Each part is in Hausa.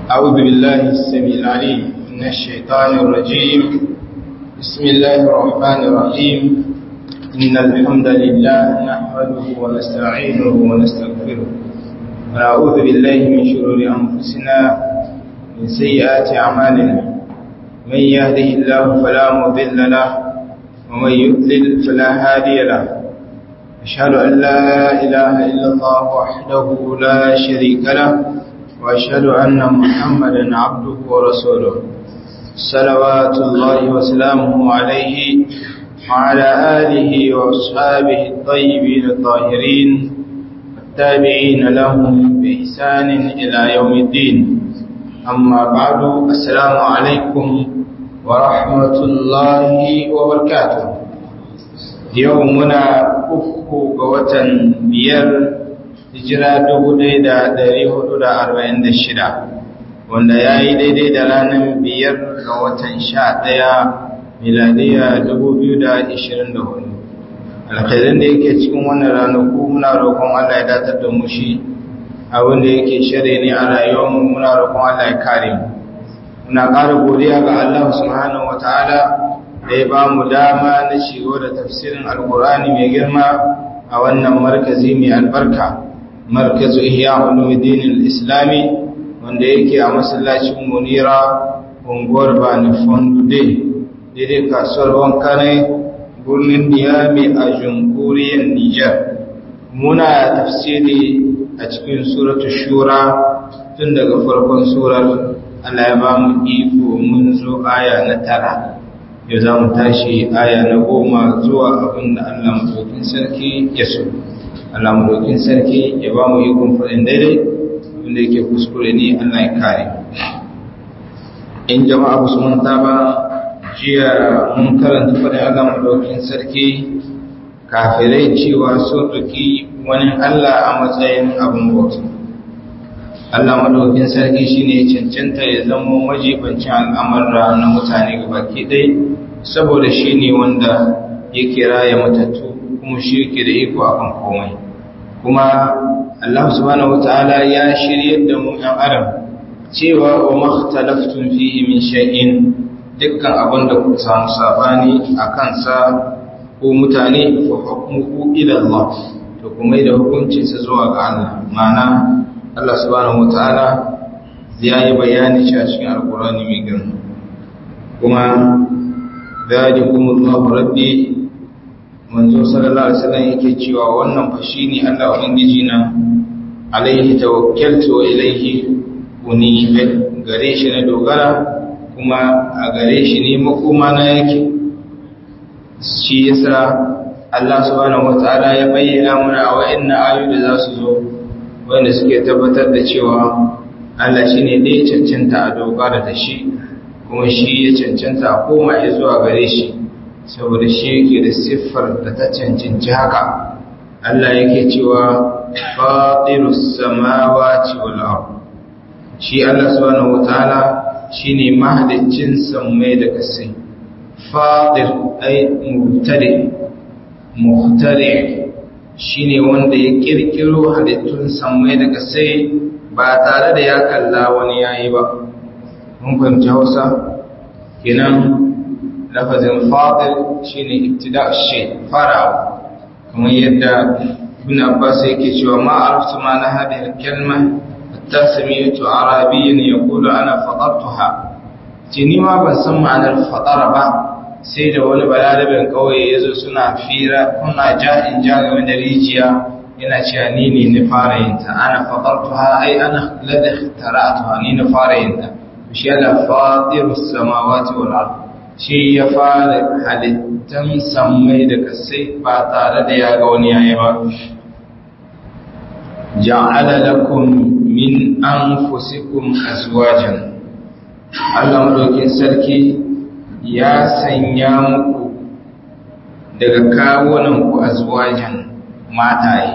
أعوذ بالله السميع العليم من الشيطان الرجيم. بسم الله الرحمن الرحيم. إن الحمد لله نحمده ونستعينه ونستغفره ونعوذ بالله من شرور أنفسنا من سيئات أعمالنا. من يهده الله فلا مضل له ومن يضلل فلا هادي له. أشهد أن لا إله إلا الله وحده لا شريك له وأشهد أن محمدا عبده ورسوله صلوات الله وسلامه عليه وعلى آله وأصحابه الطيبين الطاهرين التابعين لهم بإحسان إلى يوم الدين. أما بعد، السلام عليكم ورحمة الله وبركاته. يومنا أفكو قوة بير hijira 1446 wanda ya yi daidai da ranar 5 ga watan 11 miladiya 2024. alkhairin da yake cikin wannan ranaku muna roƙon Allah ya datar da mu shi, abin da yake shirye ne a rayuwarmu muna roƙon Allah ya kare mu. Muna ƙara godiya ga Allah subhanahu wataala da ya ba mu dama na shigo da tafsirin alkur'ani mai girma a wannan markazi mai albarka, markazu ihya ulumuddin al-islami, wanda yake a masallacin munira unguwar bani fondude daidai kasuwar wankane birnin niyami a jamhuriyar nijar. Muna tafsiri a cikin suratul shura tun daga farkon surar. Allah ya ba mu iko mun zo aya na 9, yau za mu tashi aya na 10 zuwa abinda Allah madaukakin sarki ya so. Allah madaukin sarki ya ba mu ikon faɗin daidai, wanda yake kuskure ne Allah ya kare. In jama'a ba su manta ba, jiya mun karanta faɗin Allah madaukin sarki kafirai cewa sun ɗauki wani Allah a matsayin abin bauta. Allah madaukin sarki shine cancanta ya zama majibancin al'amura na mutane gabaki ɗaya, saboda shine wanda yake raya matattu kuma shi yake da iko akan komai. Kuma Allah subhanahu wataala ya shiryar da mu ɗan adam cewa wa makhtalaftun fihi min shay'in, dukkan abin da kuka samu sabani akan sa ko mutane fa hukmuhu ila Allah, to kuma da hukuncin sa zuwa ga Allah. Ma'ana Allah subhanahu wataala ya yi bayani shi a cikin alqur'ani mai girma. Kuma zalikumullahu rabbi, manzo sallallahu alaihi wasallam yake cewa wannan fa shine Allah ubangiji na, alaihi tawakkaltu wa ilaihi unib, gare shi na dogara kuma a gare shi ne makoma na yake. Shi yasa Allah subhanahu wataala ya bayyana mana a wa'annan ayoyi da za su zo, wanda suke tabbatar da cewa Allah shine da ya cancanta a dogara da shi, kuma shi ya cancanta a koma zuwa gare shi, saboda shi yake da siffar da ta cancanci haka. Allah yake cewa fatirus samawati wal ard, shi Allah subhanahu wataala shine mahaliccin sammai da kasai. Fatir ay muhtari shine wanda ya kirkiro halittun sammai da kasai ba tare da ya kalla wani yayi ba. Mun fahimci Hausa kenan. lafazin fadir shine ibtida' shay, fara, kamar yadda Ibn Abbas yake cewa ma araftu ma na hadhihi al-kalma hatta sami'tu arabiyyan yaqulu ana fatartuha. Ni ma ban san ma'anar fatara ba sai da wani balarabin kauye yazo suna fira, kuna ja'in ja game da rijiya, yana cewa ni ne na fara yin ta. Ana fatartuha ai ana ladhi ikhtara'tuha, ni na fara yin ta. Shi Allah fatirus samawati wal ard, shi ya fara halittan sammai da kasai ba tare da ya ga wani yayi ba. Ja'ala lakum min anfusikum azwajan, Allah madaukin sarki ya sanya muku daga kawunan ku azwajan, mataye,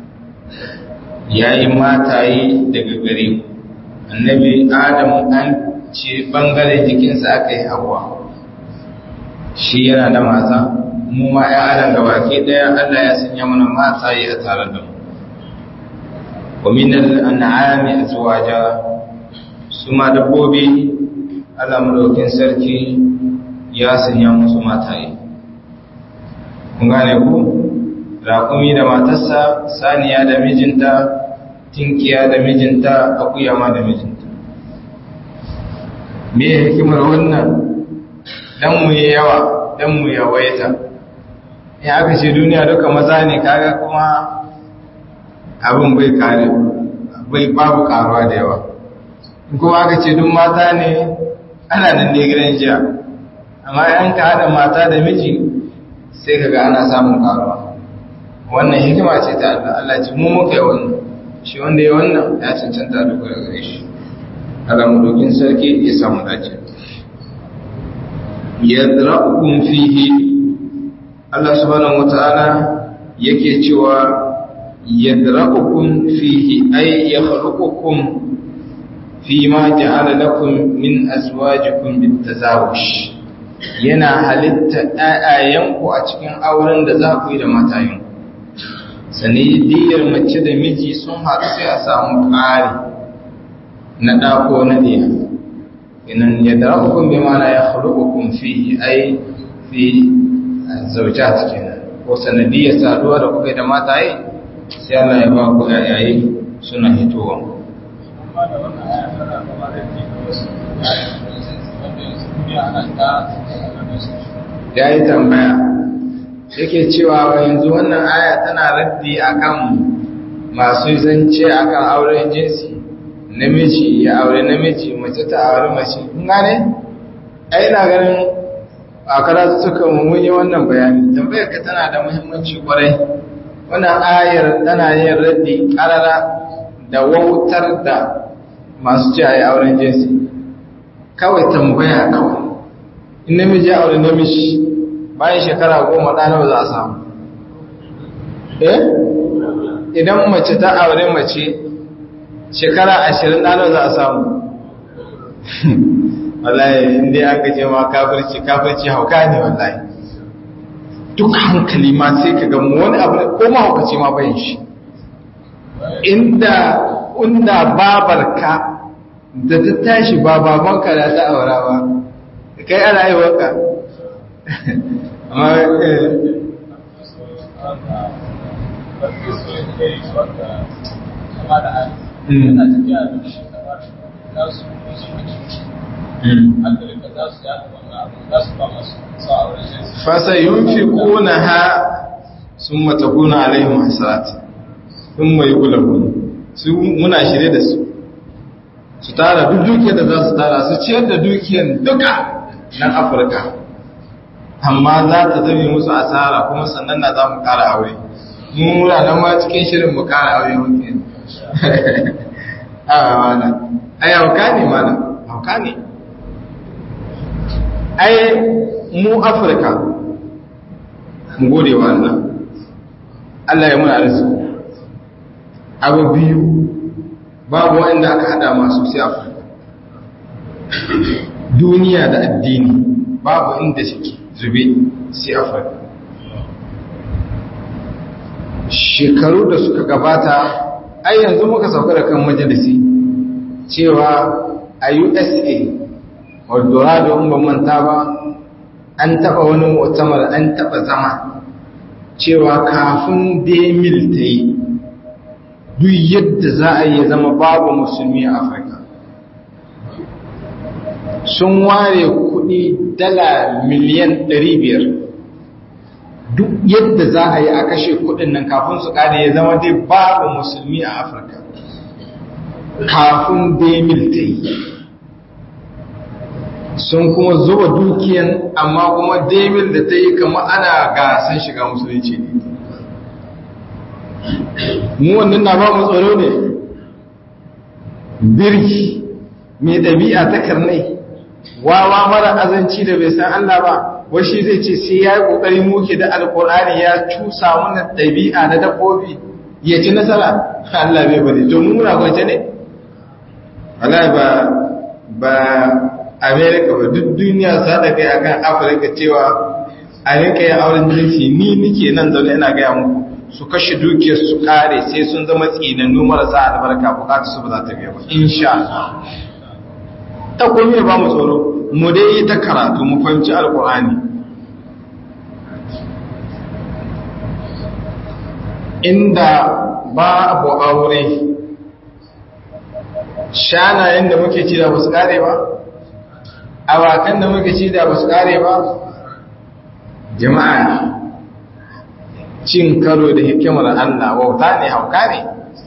yayi mataye daga gare ku. Annabi Adam an ce bangare jikinsa aka yi Hawwa, shi yana da mata, mu ma ya adam gabaki daya Allah ya sanya mana mataye a tare da mu. wa min al-an'ami azwaja, su ma dabbobi Allah madaukakin sarki ya sanya musu mataye. Kun gane ku? Raƙumi da matarsa, saniya da mijinta, tinkiya da mijinta, akuya ma da mijinta. Me hikimar wannan? Dan mu yi yawa, dan mu yawaita. In aka ce duniya duka maza ne, kaga kuma abin bai kare, bai babu karuwa da yawa. In kuma aka ce duk mata ne, ana nan da gidan jiya. Amma yan ka haɗa mata da miji, sai kaga ana samun karuwa. Wannan hikima ce ta Allah. Allah ce mu muka yi wannan. Shi wanda ya wannan ya cancanta duk da gare shi. Allah madaukin sarki ya samu dace. Yadra'ukum fihi, Allah subhanahu wata'ala yake cewa yadra'ukum fihi ay yakhluqukum fi ma ja'ala lakum min azwajikum bitazawuj, yana halitta ayyanku a cikin auren da za ku yi da matayen. Sanidiyar mace da miji sun haɗu sai a samu ƙari na ɗako na ɗiya. Inan yadra'ukum bi ma'ana yakhluqukum fihi ay fi zaujat kenan, ko sanadiyar saduwa da kuka da mataye sai Allah ya ba ku yayaye suna hitowa. Ya yi tambaya yake cewa yanzu wannan aya tana raddi akan masu zance akan auren jinsi, namiji ya aure namiji, mace ta aure mace. Kun gane? Ai ina ganin a karatu suka mummunyi wannan bayani. Tambayar ka tana da muhimmanci kwarai. Wannan ayar tana yin raddi karara da wautar da masu ce a yi auren jinsi. Kawai tambaya kawai. In namiji ya aure namiji bayan shekara 10 ɗana ba za a samu. Idan mace ta aure mace shekara 20 ɗana za a samu. Wallahi inda aka ce ma kafirci hauka ne wallahi. Duk hankali ma sai ka ga wani abu ko ma haukaci ma bayan shi. Inda babarka da ta tashi ba babanka da ta aura ba, kai ana yi waka. Amma fasa yunfiquna ha summa takuna alaihim hasarat thumma yughlabun. Su muna shirye da su tara duk dukiyar da za su tara, su ciyar da dukiyar duka nan Afirka, amma za ta zame musu asara, kuma sannan na za mu kara aure. Mu muna nan ma cikin shirin mu kara aure muke. Mana ai hauka ne, mana hauka ne. Ai mu Afirka mu gode wa Allah. Allah ya muna arziki. Abu biyu babu wanda aka hada masu sai Afirka. Duniya da addini babu inda suke zube sai Afirka. Shekaru da suka gabata, ai yanzu muka sauka da kan majalisi cewa a USA Eldorado in ban manta ba, an taba wani mu'tamar, an taba zama cewa kafin Demil ta yi duk yadda za a yi zama babu musulmi a Afirka. Sun ware kudi dala miliyan 500 duk yadda za a yi a kashe kudin nan kafin su kare ya zama dai babu musulmi a Afirka kafin Demil ta yi. Sun kuma zuba dukiyan, amma kuma Demil da ta yi kama ana gasan shiga musulunci ne. Mu wannan na ba mu tsoro ne. Birki mai ɗabi'a ta karnai, wawa mara azanci da bai san Allah ba, washi zai ce sai ya yi ƙoƙari muke da alƙur'ani ya cusa mana ɗabi'a na dabbobi ya ci nasara. Allah bai bane, to mu muna kwance ne? Allah ba Amerika ba, duk duniya za ta kai akan Afirka cewa a rinka yin auren jinsi. Ni nike nan zaune ina gaya muku su kashe dukiyar su kare sai sun zama tsinannu marasa albarka, bukatar su ba za ta biya ba insha Allah. sa komai ba mu tsoro mu dai yi ta karatu mu fahimci alkur'ani. Inda babu aure shanayen da muke ci da ba su kare ba, awakan da muke ci da ba su kare ba. Jama'a cin karo da hikimar Allah wauta ne, hauka ne.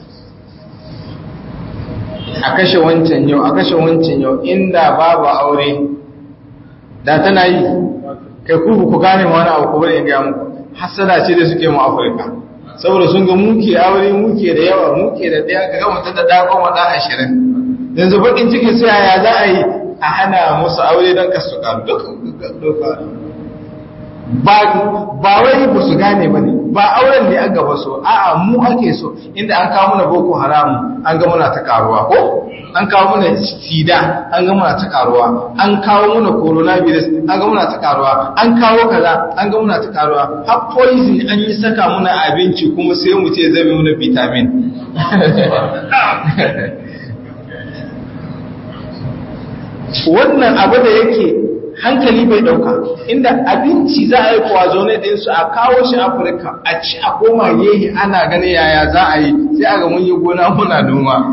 A kashe wancan yau, a kashe wancan yau, inda babu aure da tana yi. Kai ku gane wani abu ku bari in ga muku, hasada ce da suke mu Afirka, saboda sun ga muke aure, muke da yawa, muke da daya, ka ga mutum da dakon wada 20. Yanzu bakin cikin sai ya za a yi a hana musu aure don kasu karu duka. Ba wai ba su gane ba ne, ba auren ne an gaba so, a'a mu ake so. Inda an kawo muna boko haramu an ga muna ta karuwa, ko an kawo muna sida an ga muna ta karuwa, an kawo muna coronavirus an ga muna ta karuwa, an kawo kaza an ga muna ta karuwa, har poison an yi saka muna abinci kuma sai mu ce zai muna vitamin. Wannan abu da yake hankali bai dauka, inda abinci za a yi kwazo ne din su a kawo shi Afirka a ci a koma yehi ana ganin yaya za a yi, sai aga mun yi gona muna noma.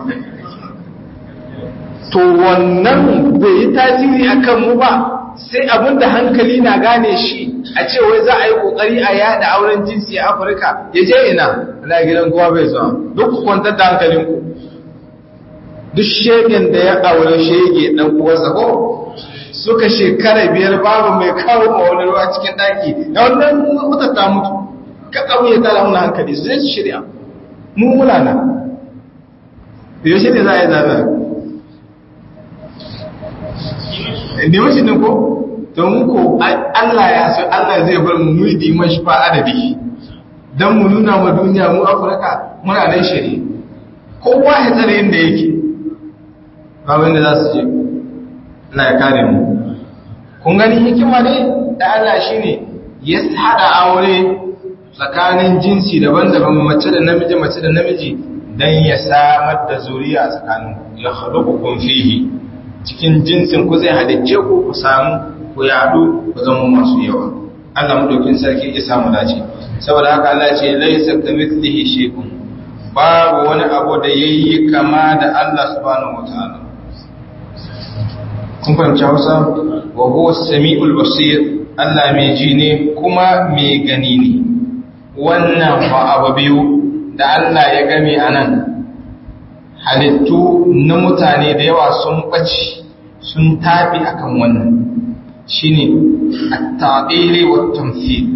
To wannan bai yi tasiri akan mu ba, sai abinda hankali na gane shi a ce wai za a yi kokari a yada auren jinsi a Afirka. Ya je ina ana gidan kowa bai zuwa, duk ku kwantar da hankalinku. Duk shegen da ya aure shege dan uwarsa ko suka shekara 5 babu mai kawo ma wani ruwa cikin daki, da wannan mutar ta mutu. Ka abu ya tara muna hankali su zai shirya mu muna nan. Yaushe ne za a yi zaɓe? Ne mashi ne ko? Don ko Allah ya so Allah zai bar mu yi dimashi ba adadi don mu nuna ma duniya mu Afirka muna nan shirye. Kowa ya tsare inda yake. Babin da za su je Allah ya kare mu. Kun gani hikima ne da Allah shi ne ya haɗa aure tsakanin jinsi daban-daban, mace da namiji mace da namiji, don ya samar da zuriya a tsakanin, ya haɗu fihi cikin jinsin ku zai halicce ku samu ku yaɗu ku zama masu yawa. Allah madaukin sarki ya samu dace. Saboda haka Allah ce laisa kamithlihi shay'un, babu wani abu da yayi kama da Allah subhanahu wataala. Kun fahimci Hausa? Wa huwa as-sami'ul basir, Allah mai ji ne kuma mai gani ne. Wannan fa abu biyu da Allah ya game anan, halittu na mutane da yawa sun bace sun tafi akan wannan, shine at-ta'dil wa at-tamthil.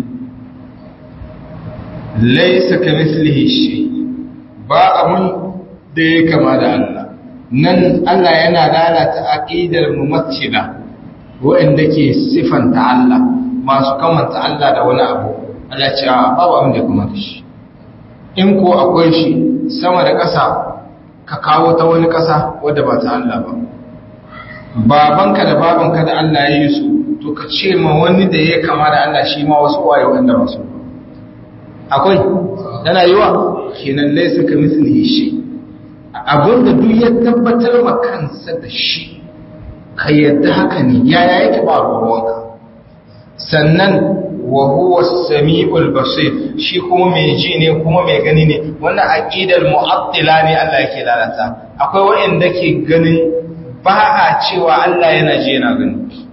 Laysa kamithlihi shay, ba abun da ya kama da Allah. Nan Allah yana lalata aqidar mumathila wanda ke sifanta Allah, masu kamanta Allah da wani abu. Allah ce babu abin da kuma shi. In ko akwai shi sama da ƙasa, ka kawo ta wani ƙasa wadda ba ta Allah ba. Babanka da babanka da Allah ya yi su, to ka ce ma wani da ya kama da Allah shi ma wasu waye wanda ba su. Akwai yana yiwa kenan laysa kamithlihi shay. Abinda duk ya tabbatar ma kansa da shi, ka yadda haka ne, yaya yake ba ruwanka. Sannan wa huwa as-sami'ul basir, shi kuma mai ji ne kuma mai gani ne. Wannan aqidar mu'attila ne Allah yake lalata. Akwai wanda ke ganin ba a cewa Allah yana ji yana gani.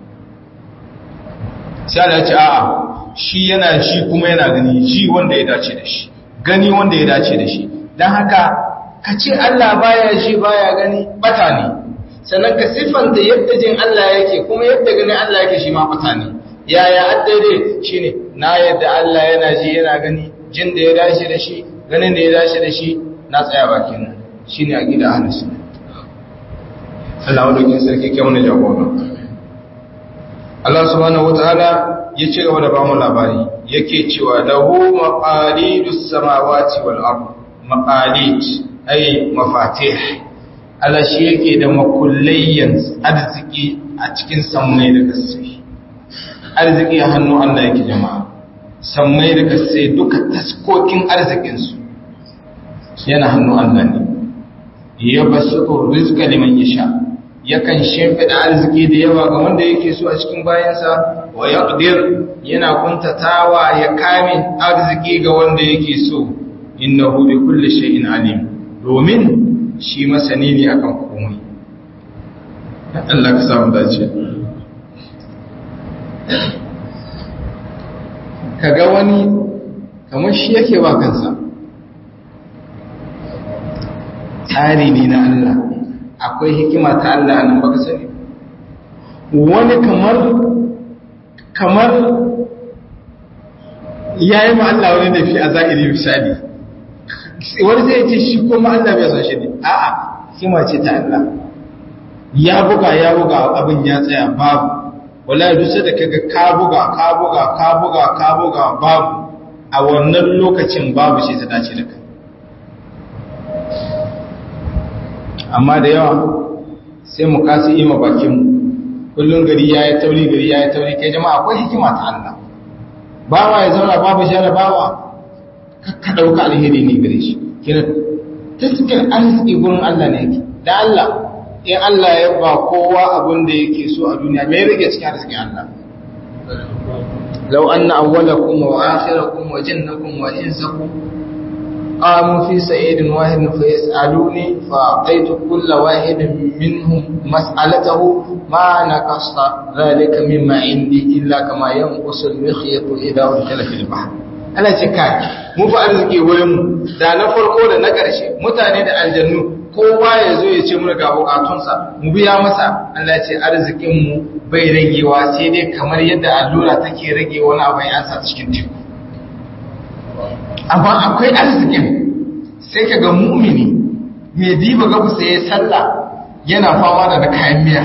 Sai Allah ya ce a'a, shi yana ji kuma yana gani, ji wanda ya dace da shi, gani wanda ya dace da shi. Dan haka ka ce Allah baya ji baya gani bata ne. Sannan ka siffanta yadda jin Allah yake kuma yadda ganin Allah yake shi ma bata ne. Yaya addare shine na yadda Allah yana ji yana gani, jin da ya dace da shi, ganin da ya dace da shi, na tsaya bakin nan. Shine aqida ahlus sunna. Allah wadokin sarki kai mana jagora. Allah subhanahu wataala ya ce gaba da ba mu labari, yake cewa lahu maqalidus samawati wal ard. Maqalid ay mafatih. Allah shi yake da makullayyan arziki a cikin sammai da kasai. Arziki a hannu Allah yake jama'a. Sammai da kasai duka taskokin arzikinsu yana hannu Allah ne. Ya basu rizqa liman yasha, yakan shimfida arziki da yawa ga wanda yake so a cikin bayansa wa yaqdir yana kuntatawa ya kame arziki ga wanda yake so innahu bi kulli shay'in alim domin shi masani ne akan komai Allah ka samu dace kaga wani kamar shi yake ba kansa tsari ne na Allah akwai hikima ta Allah nan baka sani wani kamar yayi ma Allah wani da fi a zahiri misali wani zai ce shi kuma Allah bai san shi ne a'a hikima ce ta Allah ya buga abin ya tsaya babu wallahi duk sai da kaga ka buga babu a wannan lokacin babu shi ta dace da kai amma da yawa sai mu kasu yi bakin kullum gari ya yi tauri kai jama'a akwai hikima ta Allah bawa ya zauna babu jarabawa ka ɗauka alheri ne gare shi kira taskin arziki gurin Allah ne yake da Allah in Allah ya ba kowa abin da yake so a duniya mai rage cikin arzikin Allah law anna awwalakum wa akhirakum wa jinnakum wa insakum قاموا في سعيد واحد فيسألوني فأعطيت كل واحد منهم مسألته ما نقص ذلك مما عندي إلا كما ينقص المخيط إذا أدخل في البحر Allah ce kai mu fa arziki wurin mu da na farko da na ƙarshe mutane da aljannu kowa ya zo ya ce mu ga bukatunsa mu biya masa Allah ce arzikin mu bai ragewa sai dai kamar yadda allura take rage wani abu ya sa cikin teku amma akwai arzikin sai ka ga mu'mini mai diba gabu sai ya sallah yana fama da na kayan miya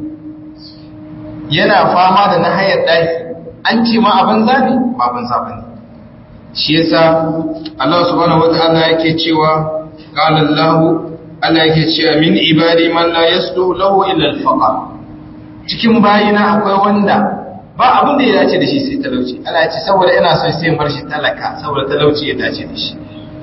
yana fama da na hayar ɗaki an ce ma abin zaɓi ba abin zaɓi ne shi yasa Allah subhanahu wata'ala yake cewa qala Allah yake cewa min ibadi man la yaslu lahu illa al-faqr cikin bayina akwai wanda ba abin da ya dace da shi sai talauci Allah ya ce saboda ina son sai bar shi talaka saboda talauci ya dace da shi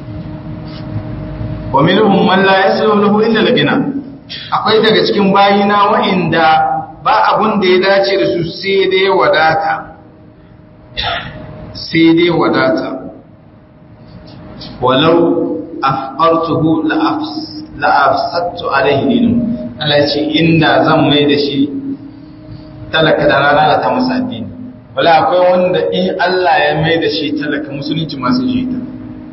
wa minhum man la yaslu lahu illa al-ghina akwai daga cikin bayina wa'inda ba abin da ya dace da su sai dai wadata walau afqartuhu la afsadtu alayhi dinu Allah ya ce inda zan mai da shi talaka da rana ta masa addini wala akwai wanda in Allah ya mai da shi talaka musulunci masu shi ta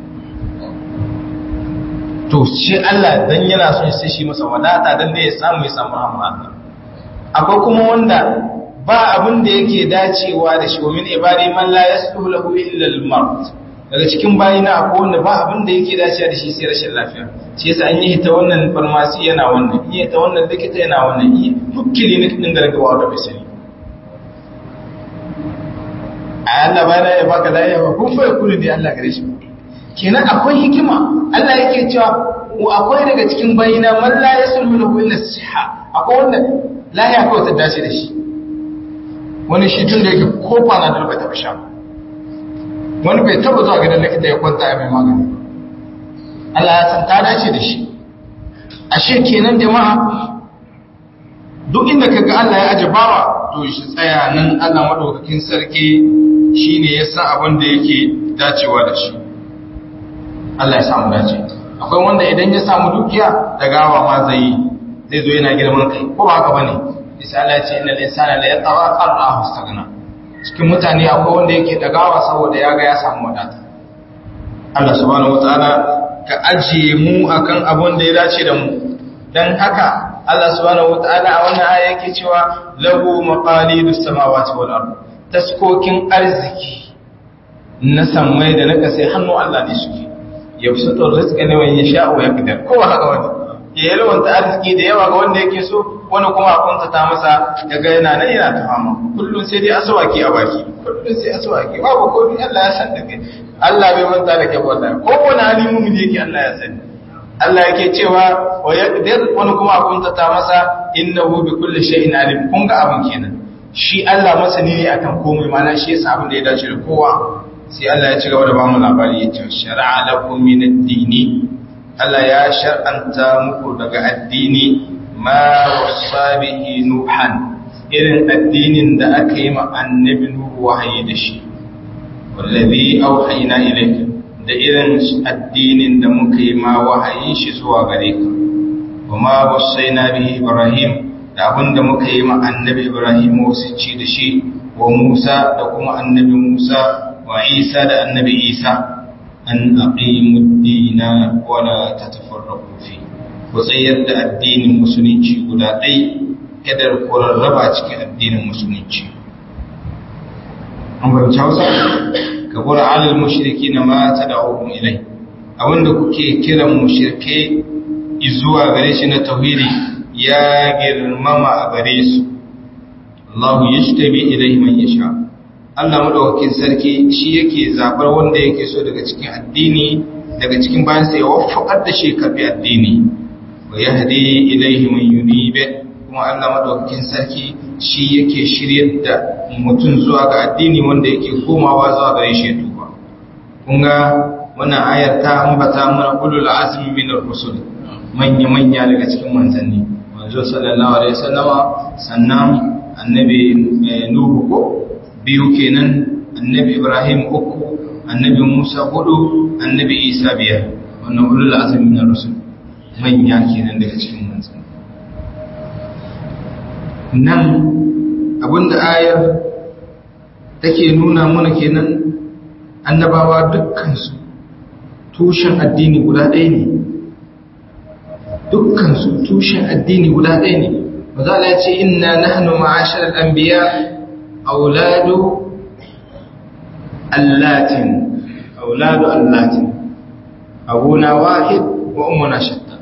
to shi Allah dan yana son sai shi masa wadata dan da ya samu rahama akwai kuma wanda ba abin da yake dacewa da shi wa min ibadi man la yasluhu lahu illa al-maut daga cikin bayina akwai wanda ba abin da yake dacewa da shi sai rashin lafiya shi yasa an yi ta wannan farmasi yana wannan yi ta wannan likita yana wannan yi duk clinic din gargawa da bai sani Allah ba ya baka lafiya ba kun fa yakuri da Allah gare shi kenan akwai hikima Allah yake cewa akwai daga cikin bayina man la yasluhu lahu illa as-siha akwai wanda lafiya kawai ta dace da shi wani shi tun da yake kofa na dalba ta sha wani bai taba zuwa gidan likita ya kwanta ya mai magani Allah ya san ta dace da shi ashe kenan jama'a duk inda kaga Allah ya aje bawa to shi tsaya nan Allah madaukakin sarki shine ya san abin da yake dacewa da shi Allah ya samu dace akwai wanda idan ya samu dukiya da gawa ma zai zo yana girman kai ko ba haka bane misali ya ce innal insana la yatgha qarrahu istaghna cikin mutane akwai wanda yake dagawa saboda ya ga ya samu wadata Allah subhanahu wataala ka ajiye mu akan abin da ya dace da mu dan haka Allah subhanahu wataala a wannan aya yake cewa lahu maqalidus samawati wal ard taskokin arziki na sammai da na kasai hannu Allah ne suke yabsutu rizqa liman yasha'u wa yaqdir kowa haka wani ya yalwanta arziki da yawa ga wanda yake so wani kuma a kuntata masa ya ga yana nan yana ta fama kullum sai dai aswaki a baki kullum sai aswaki babu komai Allah ya san da kai Allah bai manta da kai wallahi kowane hali mu'min yake Allah ya sani Allah yake cewa wa yaqdir wani kuma a kuntata masa innahu bi kulli shay'in alim kun ga abin kenan shi Allah masani ne akan komai mana shi yasa abin da ya dace da kowa sai Allah ya ci gaba da bamu labari ya ce shar'a lakum min ad-dini Allah ya shar'anta muku daga addini ma wasa bihi nuhan irin addinin da aka yi ma annabi nuhu wahayi da shi wallazi auhayna ilayka da irin addinin da muka yi ma wahayin shi zuwa gare ka kuma wasaina bihi ibrahim da abinda muka yi ma annabi ibrahim wasici da shi wa musa da kuma annabi musa wa isa da annabi isa an aqimud dina wa la tatafarraqu fi ku tsayar da addinin musulunci guda ɗai kadar ku rarraba cikin addinin musulunci an fahimci hausa ka bura alal mushriki na ma tad'uhum ilai abinda kuke kiran mushrike zuwa gare shi na tauhidi ya girmama a gare su Allahu yajtabi ilayhi man yasha Allah madaukakin sarki shi yake zabar wanda yake so daga cikin addini daga cikin bayan sai ya waffaqar da shi karbi addini wa yahdi ilayhi man yunib kuma Allah madaukakin sarki shi yake shiryar da mutum zuwa ga addini wanda yake komawa zuwa gare shi tuba kun ga wannan ayar ta ambata mana ulul azmi min ar-rusul manya daga cikin manzanni manzo sallallahu alaihi wasallama sannan annabi nuhu ko biyu kenan annabi ibrahim uku annabi musa hudu annabi isa biyar wannan ulul azmi min ar-rusul manya kenan daga cikin manzanni nan abinda ayar take nuna mana kenan annabawa dukkansu tushen addini guda ɗaya ne dukkansu tushen addini guda ɗaya ne maza Allah ya ce inna nahnu ma'ashar al-anbiya auladu allatin abuna wahid wa ummuna shatta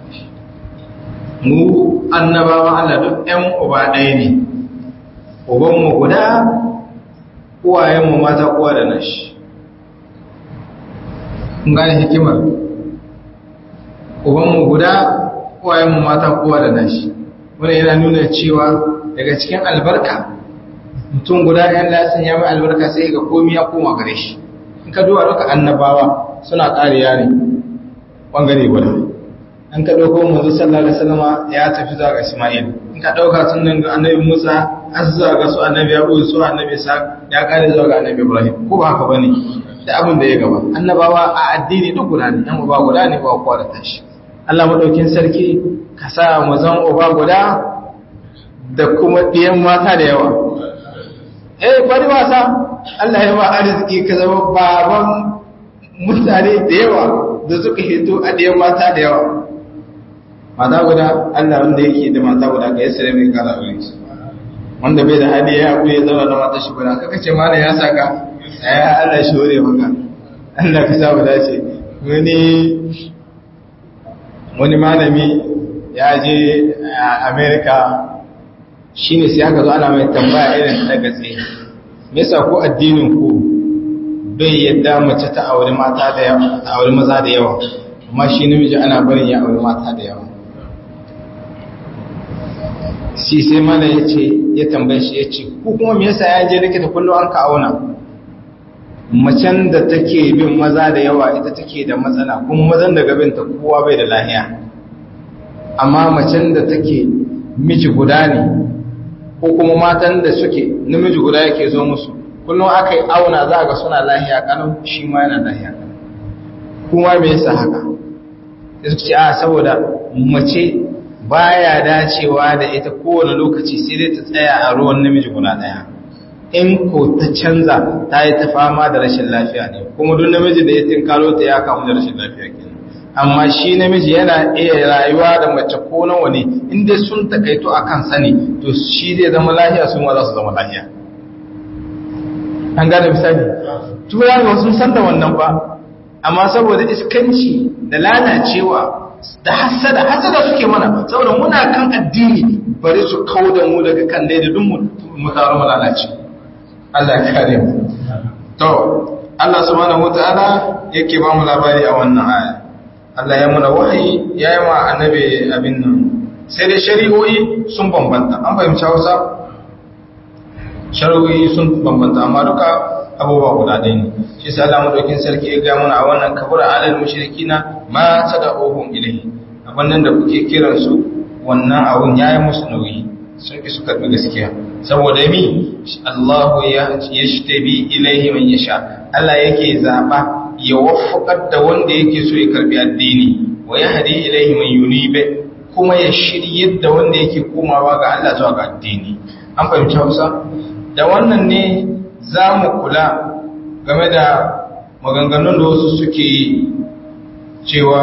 mu annabawa Allah duk ɗan uba ɗaya ne ubanmu guda uwayenmu mata kowa da nashi kun gane hikimar ubanmu guda uwayenmu mata kowa da nashi wanda yana nuna cewa daga cikin albarka mutum guda yan lasin ya mai albarka sai ga komi ya koma gare shi in ka duba duka annabawa suna ƙariya ne ɓangare guda an ka ɗauko manzo sallallahu alaihi wasallam ya tafi zuwa ga Isma'il in ka ɗauka sun nan ga annabi Musa har zuwa ga su annabi Yaqub su annabi Isa ya kare zuwa ga annabi Ibrahim ko ba haka bane da abin da ya gaba annabawa a addini duk guda ne yan uba guda ne ba kowa da tashi Allah madaukin sarki ka sa mu zan uba guda da kuma ɗiyan mata da yawa bari wasa Allah ya ba arziki ka zama baban mutane da yawa da suka hito a ɗiyan mata da yawa mata guda Allah wanda yake da mata guda ga yasire mai kara aure su wanda bai da hali ya abu ya zama da mata shi guda kaka ce mana ya saka ya Allah shi hore maka Allah ka sa mu dace wani malami ya je a America shine sai aka zo ana mai tambaya irin ta gatse me yasa ko addinin ku bai yadda mace ta aure mata da yawa ta aure maza da yawa amma shi namiji ana barin ya aure mata da yawa shi sai mana ya tambaye shi ya ce ku kuma me yasa ya je likita kullum an ka auna macen da take bin maza da yawa ita take da matsala kuma mazan da gabinta kowa bai da lahiya amma macen da take miji guda ne ko kuma matan da suke namiji guda yake zo musu kullum aka yi auna za ga suna lahiya kanan shi ma yana lahiya kuma me yasa haka sai suke saboda mace baya dacewa da ita kowane lokaci sai dai ta tsaya a ruwan namiji guda daya in ko ta canza ta yi ta fama da rashin lafiya ne kuma duk namiji da ya tinkalo ta ya kamu da rashin lafiya kenan amma shi namiji yana iya rayuwa da mace ko nawa ne in dai sun takaito akan sani to shi zai zama lafiya su ma za su zama lafiya an gane misali turawa sun san da wannan ba amma saboda iskanci da lalacewa da hasada suke mana saboda muna kan addini bari su kauda mu daga kan daidai dun mu tsaro mu lalace Allah ya kare mu to Allah subhanahu wataala yake ba mu labari a wannan aya Allah ya muna wahayi ya yi ma annabi abin nan sai dai shari'o'i sun bambanta an fahimci Hausa shari'o'i sun bambanta amma duka abubuwa guda ɗaya ne shi sai Allah madaukin sarki ya ga muna a wannan kabura alal mushrikina ma tad'uhum ilayhi abin nan da kuke kiran su wannan abun yayi musu nauyi sun ki su karbi gaskiya saboda mi Allahu yashtabi ilayhi man yasha Allah yake zaba ya waffaqar da wanda yake so ya karbi addini wa yahdi ilayhi man yunib kuma ya shiryar da wanda yake komawa ga Allah zuwa ga addini an fahimci Hausa da wannan ne zamu kula game da maganganun da wasu suke cewa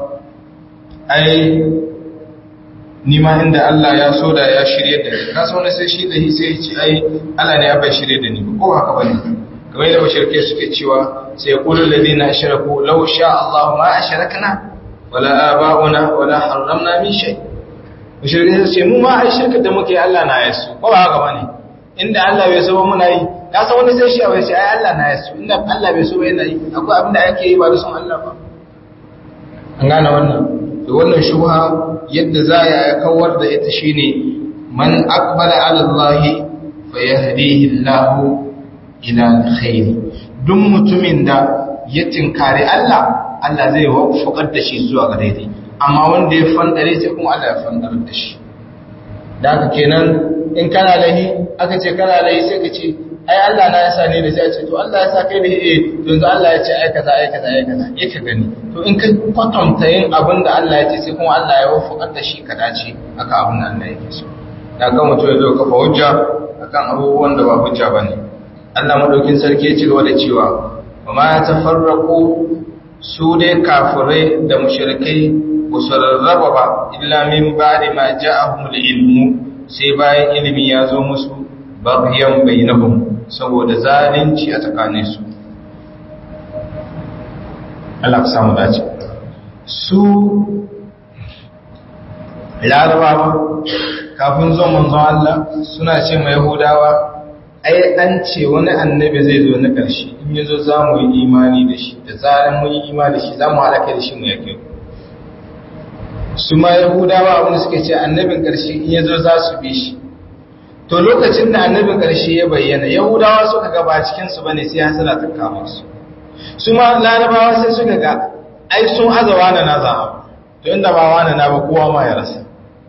ai nima inda Allah ya so da ya shirye da ni ka so ne sai shi da shi sai ce ai Allah ne ya bai shirye da ni ko haka bane kamar da mushrike suke cewa sai yaqulu alladhina ashraku law sha Allah ma ashrakna wala aba'una wala harramna min shay mushrike sai mu ma ai shirka da muke Allah na yasu ko haka bane inda Allah bai so muna yi ka san wani sai shi a wai sai ai Allah na yasu inda Allah bai so yana yi akwai abin da ake yi ba da son Allah ba an gane wannan da wannan shubha yadda za ya kawar da ita shine man aqbala ala Allah fa yahdihi Allah ila alkhair duk mutumin da ya tinkari Allah Allah zai wafakar da shi zuwa ga daidai amma wanda ya fandare sai kuma Allah ya fandare da shi da haka kenan in kana lahi aka ce kana lahi sai ka ce ai Allah na ya sa ne da sai a ce to Allah ya sa kai da yanzu Allah ya ce aikata yake gani to in ka kwatanta yin abin da Allah ya ce sai kuma Allah ya wafakar da shi ka dace akan abin da Allah yake so da ga mutum ya zo kafa hujja akan abubuwan da ba hujja bane Allah madaukin sarki ya ci gaba da cewa wa ma tafarraqu su dai kafirai da mushrikai ba su rarraba ba illa min ba'di ma ja'ahumul ilmu sai bayan ilimi ya zo musu baghyan bainahum saboda zalunci a tsakaninsu Allah ka samu dace su larabawa kafin zuwa manzon Allah suna ce mai yahudawa ai an ce wani annabi zai zo na ƙarshe in yazo za mu yi imani da shi da zaran mun yi imani da shi za mu halaka da shi mu yake su ma yahudawa abin suke ce annabin ƙarshe in yazo za su bi shi to lokacin da annabin ƙarshe ya bayyana yahudawa suka ga ba cikinsu ba ne sai hasala ta kama su su ma larabawa sai suka ga ai sun azawa na naza to inda ba wani na ba kowa ma ya rasa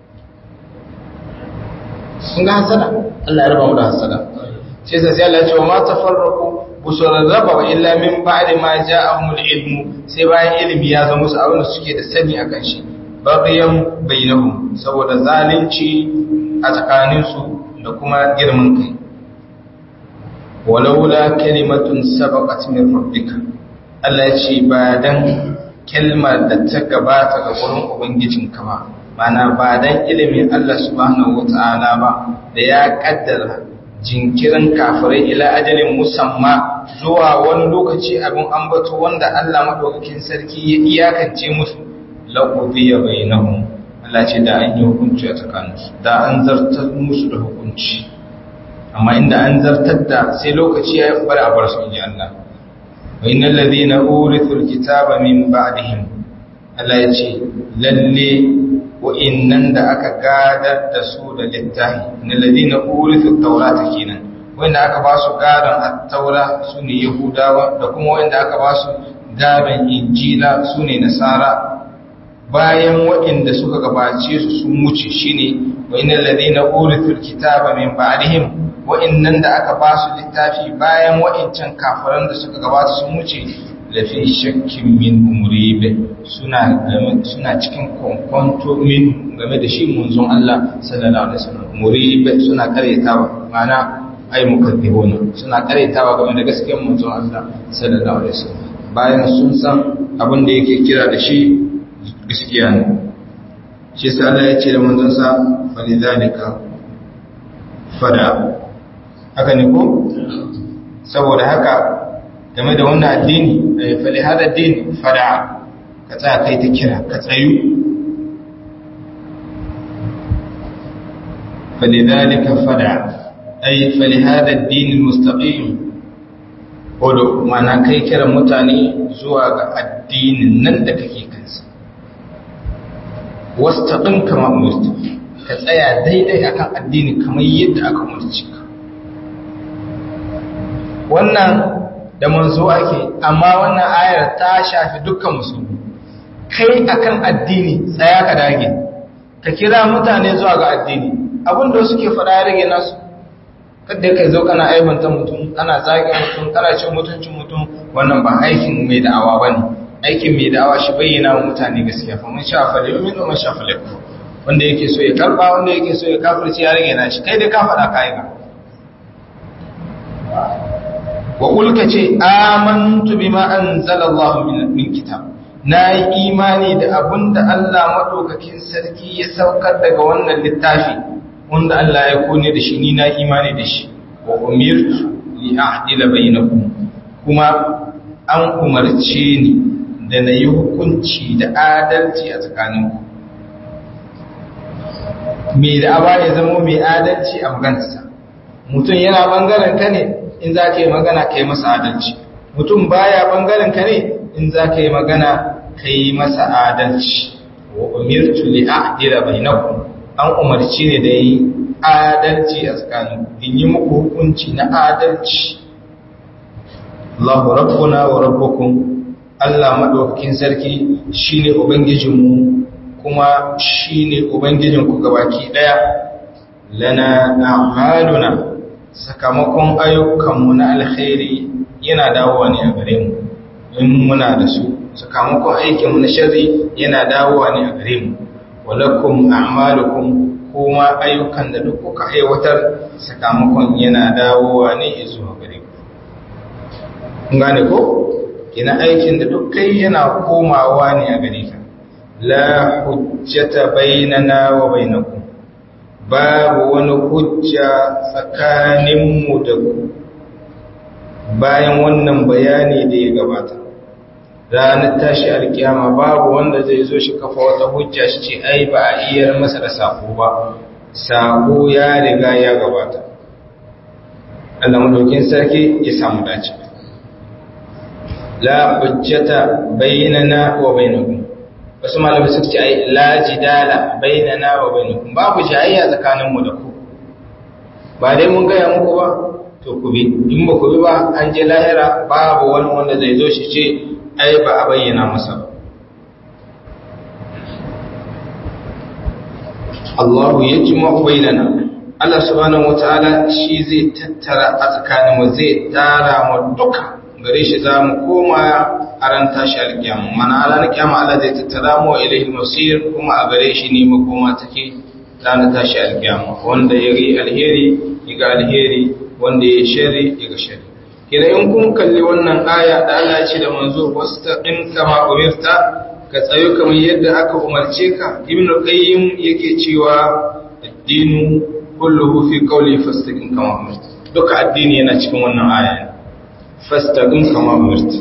sun ga hasada Allah ya raba mu da hasada sai sai Allah ya ce wa ma tafarraqu busurarraba wa illa min ba'di ma ja'ahumul ilmu sai bayan ilimi ya zama musu abin da suke da sani akan shi baghyan bainahum saboda zalunci a tsakaninsu da kuma girman kai walaula kalimatun sabaqat min rabbika Allah ya ce ba dan kalmar da ta gabata ga gurin ubangijinka ba mana ba dan ilimin Allah subhanahu wataala ba da ya kaddara jinkirin kafirai ila ajalin musamma zuwa wani lokaci abin ambato wanda Allah madaukakin sarki ya iyakance musu laqudiya bainahum Allah ce da an yi hukunci a tsakaninsu da an zartar musu da hukunci amma inda an zartar da sai lokaci ya bari a bar su inji Allah wa innal ladina urithul kitaba min ba'dihim Allah ya ce lalle wa'innan da aka gadar da su da littafi innal ladina urithut tawrata kenan wanda aka ba su gadon at-taura sune yahudawa da kuma wanda aka ba su gadon injila sune nasara bayan waɗanda suka gabace su sun wuce shine wa innal ladina urithul kitaba min ba'dihim wa'annan da aka ba su littafi bayan wa'ancan kafiran da suka gabata sun wuce lafi shakkin min umribe suna cikin kwankwanto min game da shi munzon Allah sallallahu alaihi wasallam muribe suna karyatawa ma'ana ai mukaddibuna suna karyatawa game da gaskiyar munzon Allah sallallahu alaihi wasallam bayan sun san abin da yake kira da shi gaskiya ne shi sai Allah ya ce da manzon sa falidalika fada haka ne ko saboda haka game da wannan addini fali hada addini fada ka tsaya kai ta kira ka tsayu falidalika fada ay fali hada addini almustaqim wato mana kai kira mutane zuwa ga addinin nan da kake kansa wastaqim kama umirta ka tsaya daidai akan addini kamar yadda aka umarci ka wannan da manzo ake amma wannan ayar ta shafi dukkan musulmi kai akan addini tsaya ka dage ka kira mutane zuwa ga addini abin da suke faɗa ya rage nasu. Kada kai zo kana aibanta mutum, kana zage mutum, kana cin mutuncin mutum, wannan ba aikin mai da'awa bane. Aikin mai da'awa shi bayyana wa mutane gaskiya, fa mun shafa da yumin wa shafa da ku. Wanda yake so ya karba, wanda yake so ya kafirci ya rage nashi. Kai dai ka faɗa kai ga. Wa ulka ce amantu bima anzalallahu min kitab. Na yi imani da abinda Allah madaukakin sarki ya saukar daga wannan littafi. Wanda Allah ya kone da shi ni na imani da shi wa umirtu li a'dila bainakum kuma an umarce ni da na yi hukunci da adalci a tsakaninku. Me da aba ya zama mai adalci a maganarsa. Mutum yana bangaren ka ne in za ka yi magana ka yi masa adalci. Mutum baya bangaren ka ne in za ka yi magana ka yi masa adalci. Wa umirtu li a'dila bainakum an umarci ne da yi adalci a tsakanin in yi muku hukunci na adalci. Allahu rabbuna wa rabbukum, Allah madaukakin sarki shine ubangijinmu kuma shine ubangijinku gabaki daya. Lana a'maluna, sakamakon ayyukanmu na alkhairi yana dawowa ne a gare mu in muna da su, sakamakon aikinmu na sharri yana dawowa ne a gare mu. Walakum a'malukum, kuma ayyukan da duk kuka aiwatar sakamakon yana dawowa ne zuwa gare ku. Kun gane ko? Kina aikin da duk kai yana komawa ne a gare ka. La hujjata bainana wa bainakum, babu wani hujja tsakaninmu da ku bayan wannan bayani da ya gabata. Ranar tashi alkiyama babu wanda zai zo shi kafa wata hujja shi ce ai ba a iyar masa da sako ba, sako ya riga ya gabata. Allah madaukin sarki ya samu dace. La hujjata bainana wa bainakum, wasu malamai suka ce ai la jidala bainana wa bainakum, babu jayayya tsakaninmu da ku. Ba dai mun gaya muku ba to ku bi, in ba ku bi ba an je lahira babu wani wanda zai zo shi ce ai ba a bayyana masa ba. Allahu yajma'u bainana, Allah subhanahu wataala shi zai tattara a tsakaninmu, zai tara mu duka gare shi za mu koma a ran tashi alkiyama. Mana a ranar kiyama Allah zai tattara mu ilaihi masir, kuma a gare shi ne makoma take ranar tashi alkiyama. Wanda ya yi alheri ya ga alheri, wanda ya shari ya ga shari. Kina in kun kalli wannan aya da Allah ya ce da manzo wastaqim kama umirta, ka tsayo kamar yadda aka umarce ka. Ibn Qayyim yake cewa addinu kulluhu fi qawli fastaqim kama umirta. Duka addini yana cikin wannan aya ne. Fastaqim kama umirta.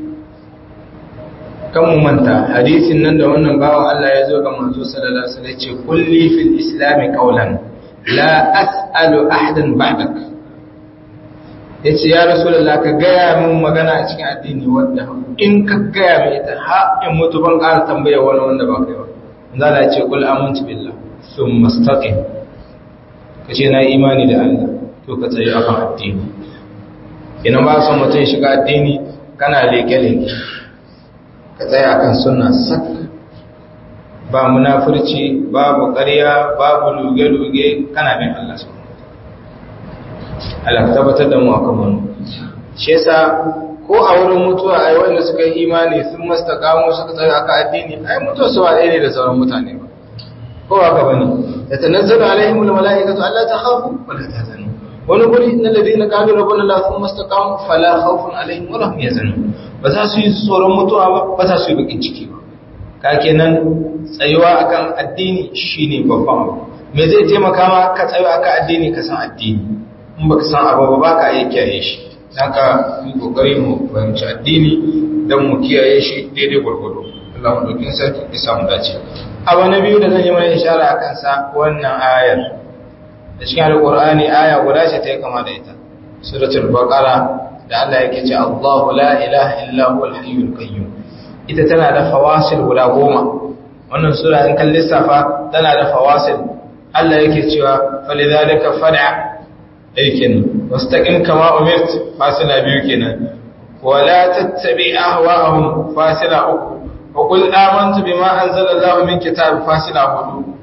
Kan mu manta hadisin nan da wannan bawo Allah ya zo ga manzo sallallahu alaihi wasallam ya ce kulli fil islam qawlan la as'alu ahadan ba'dak. Ya ce ya Rasulullah ka gaya min magana a cikin addini wanda in ka gaya mai ita ha in mutu ban ƙara tambaya wani wanda ba kai ba. Za a ce kul amantu billah thumma istaqim, ka ce na imani da Allah to ka tsaye akan addini. Ina ba son mutum shiga addini kana leke-leke, ka tsaya akan sunna sak, ba munafurci, babu ƙarya, babu luge-luge, kana bin Allah subhanahu Allah tabbatar da mu akan wannan. Shi yasa ko a wurin mutuwa ai wanda suka yi imani sun mastaqamu suka tsaya aka addini, ai mutuwa su ba ɗaya ne da sauran mutane ba. Ko haka bane? Yatanazzalu alaihimul malaikatu alla takhafu wa la tahzanu. Wani guri innal ladina qalu rabbuna Allah thumma istaqamu fala khawfun alaihim wa lahum yahzanun. Ba za su yi tsoron mutuwa ba, ba za su yi bakin ciki ba. Ka kenan tsayuwa akan addini shine babban abu. Me zai taimaka ma ka tsayo akan addini ka san addini? In baka san abu ba ka iya kiyaye shi. Haka mu kokari mu fahimci addini dan mu kiyaye shi daidai gurgudu. Allah mu dokin sarki ya samu dace. Abu na biyu da zan yi mana ishara akan sa wannan ayar. Da cikin Al-Qur'ani aya guda ce ta yi kama da ita. Suratul Baqara da Allah yake ce Allahu la ilaha illa huwal hayyul qayyum. Ita tana da fawasil guda 10. Wannan sura in kan lissafa tana da fawasil. Allah yake cewa falidhalika fad'a aikin wastaqim kama umirt fasila biyu kenan wala tattabi ahwa'ahum fasila uku wa qul amantu bima anzala Allahu min kitab fasila hudu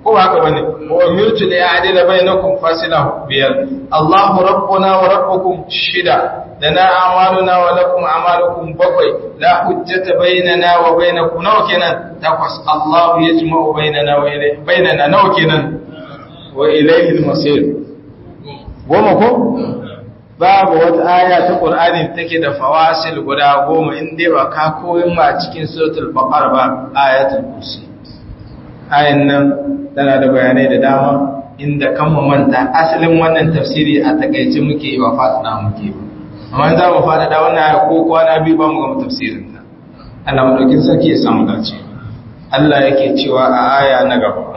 ko haka bane wa umirtu li a'dila bainakum fasila biyar Allahu rabbuna wa rabbukum shida lana a'maluna wa lakum a'malukum bakwai la hujjata bainana wa bainakum nawa kenan takwas Allahu yajma'u bainana nawa kenan wa ilayhi al-masir goma ko babu wata aya ta Qur'ani take da fawasil guda 10 inda ba ka koyin ma cikin suratul baqara ba ayatul kursi ayan nan tana da bayanai da dama inda kan mu manta asalin wannan tafsiri a takeice muke yi wa fada muke amma za mu fada da wannan aya ko kwana biyu ba mu ga tafsirin ta Allah madaukin sarki ya samu dace Allah yake cewa a aya na gaba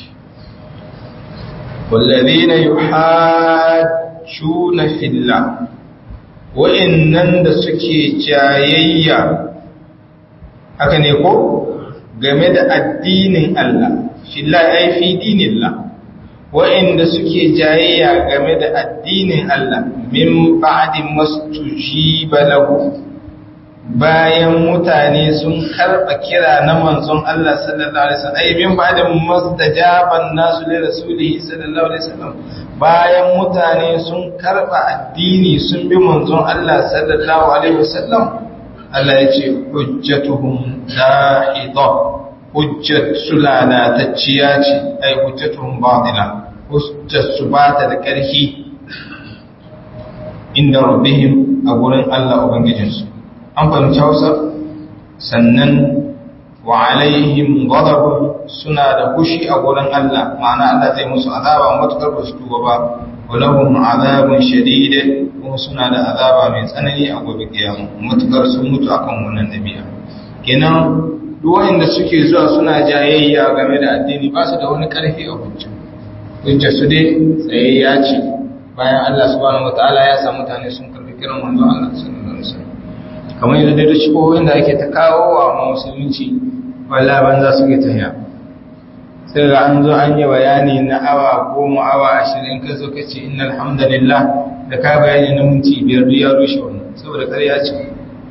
والذين يحاجون في الله wa'annan da suke jayayya haka ne ko game da addinin Allah fillah ai fi dinillah wa'anda suke jayayya game da addinin Allah min ba'di mastujiba lahu bayan mutane sun karba kira na manzon Allah sallallahu alaihi wasallam ai min ba'di mustajaban nasu li rasulihi sallallahu alaihi wasallam bayan mutane sun karba addini sun bi manzon Allah sallallahu alaihi wasallam Allah ya ce hujjatuhum dahida hujjat sulalatacciya ce ai hujjatuhum batila hujjat su bata da karfi inda rabbihim a gurin Allah ubangijinsu an fahimci Hausa sannan wa alaihim ghadabun suna da fushi a gurin Allah ma'ana Allah zai musu azaba matukar ba su tuba ba walahum azabun shadid kuma suna da azaba mai tsanani a gobe kiyama matukar sun mutu akan wannan dabi'a kenan duk wanda suke zuwa suna jayayya game da addini ba su da wani karfi a hujja su dai tsayayya ce bayan Allah subhanahu wataala ya sa mutane sun karbi kiran manzon Allah sallallahu alaihi wasallam kamar yadda da shigohin da ake ta kawo wa musulunci wallahi banza suke tafiya sai ga an zo an yi bayani na awa 10 awa 20 ka zo ka ce innal hamdalillah da ka bayani na minti 5 ya rushe wannan saboda ƙarya ce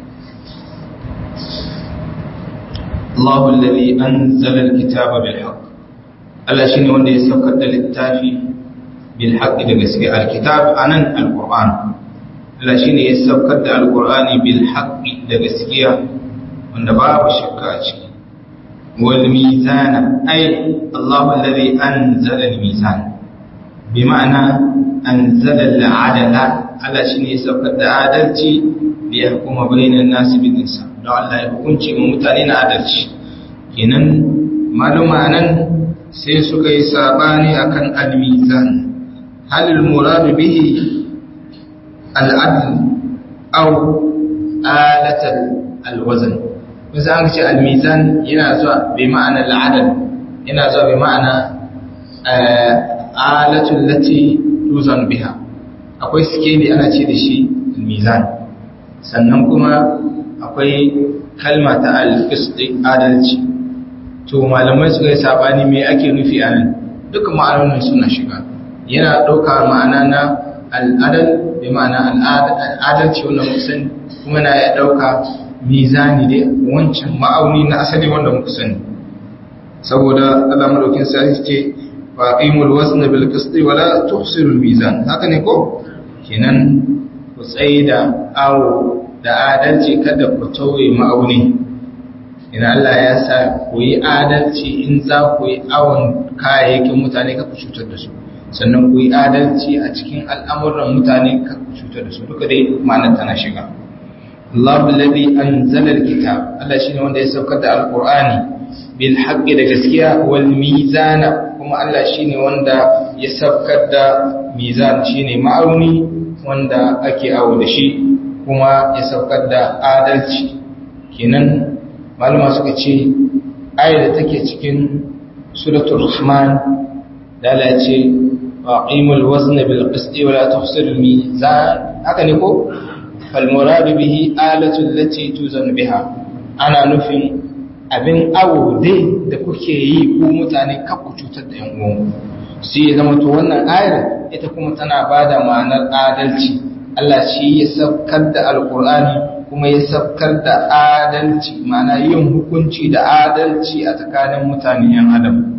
Allahu alladhi anzala alkitaba bil haqq Allah shine wanda ya saukar da littafi bil haqq da gaskiya alkitab anan alquran Allah shi ne ya saukar da alkur'ani bil haqqi da gaskiya wanda babu shakka a ciki wal mizana ay Allahu alladhi anzala al mizan bi ma'ana anzala al adala Allah shi ne ya saukar da adalci bi yahkuma bainan nas bil insan don Allah ya hukunci mu mutane na adalci kenan maluma nan sai suka yi sabani akan al mizan hal al murad bihi العدل أو آلة الوزن مثلا أنك الميزان ينازع بمعنى العدل ينازع بمعنى آلة التي توزن بها akwai skeli ana ce da shi mizan sannan kuma akwai kalma ta al-qisti adalci to malamai suka yi sabani me ake nufi anan duka ma'anonin suna shiga yana dauka ma'ana na al'adal bi ma'ana al'adalci wanda muka sani kuma na ya dauka mizani dai wancan ma'auni na asali wanda muka sani saboda Allah madaukin sai ce faqimul wazna bil qisti wala tuhsirul mizan haka ne ko kenan ku tsaida awo da adalci kada ku tauye ma'auni idan Allah ya sa ku yi adalci in za ku yi awon kayayyakin mutane ka ku cutar da su sannan ku yi adalci a cikin al'amuran mutane ka cutar da su duka dai ma'anar tana shiga Allahu alladhi anzala alkitab Allah shine wanda ya saukar da alqur'ani bil haqqi da gaskiya wal mizana kuma Allah shine wanda ya saukar da mizan shine ma'auni wanda ake awo da shi kuma ya saukar da adalci kenan malama suka ce ayar da take cikin suratul rahman da Allah ya ce waqimul wazna bil qisti wa la tuhsirul mizan haka ne ko fal murad bihi alatu allati tuzan biha ana nufin abin awo dai da kuke yi ku mutane kar ku cutar da yan uwan sai ya zama to wannan ayar ita kuma tana bada ma'anar adalci Allah shi ya saukar da alqur'ani kuma ya saukar da adalci ma'ana yin hukunci da adalci a tsakanin mutane yan adam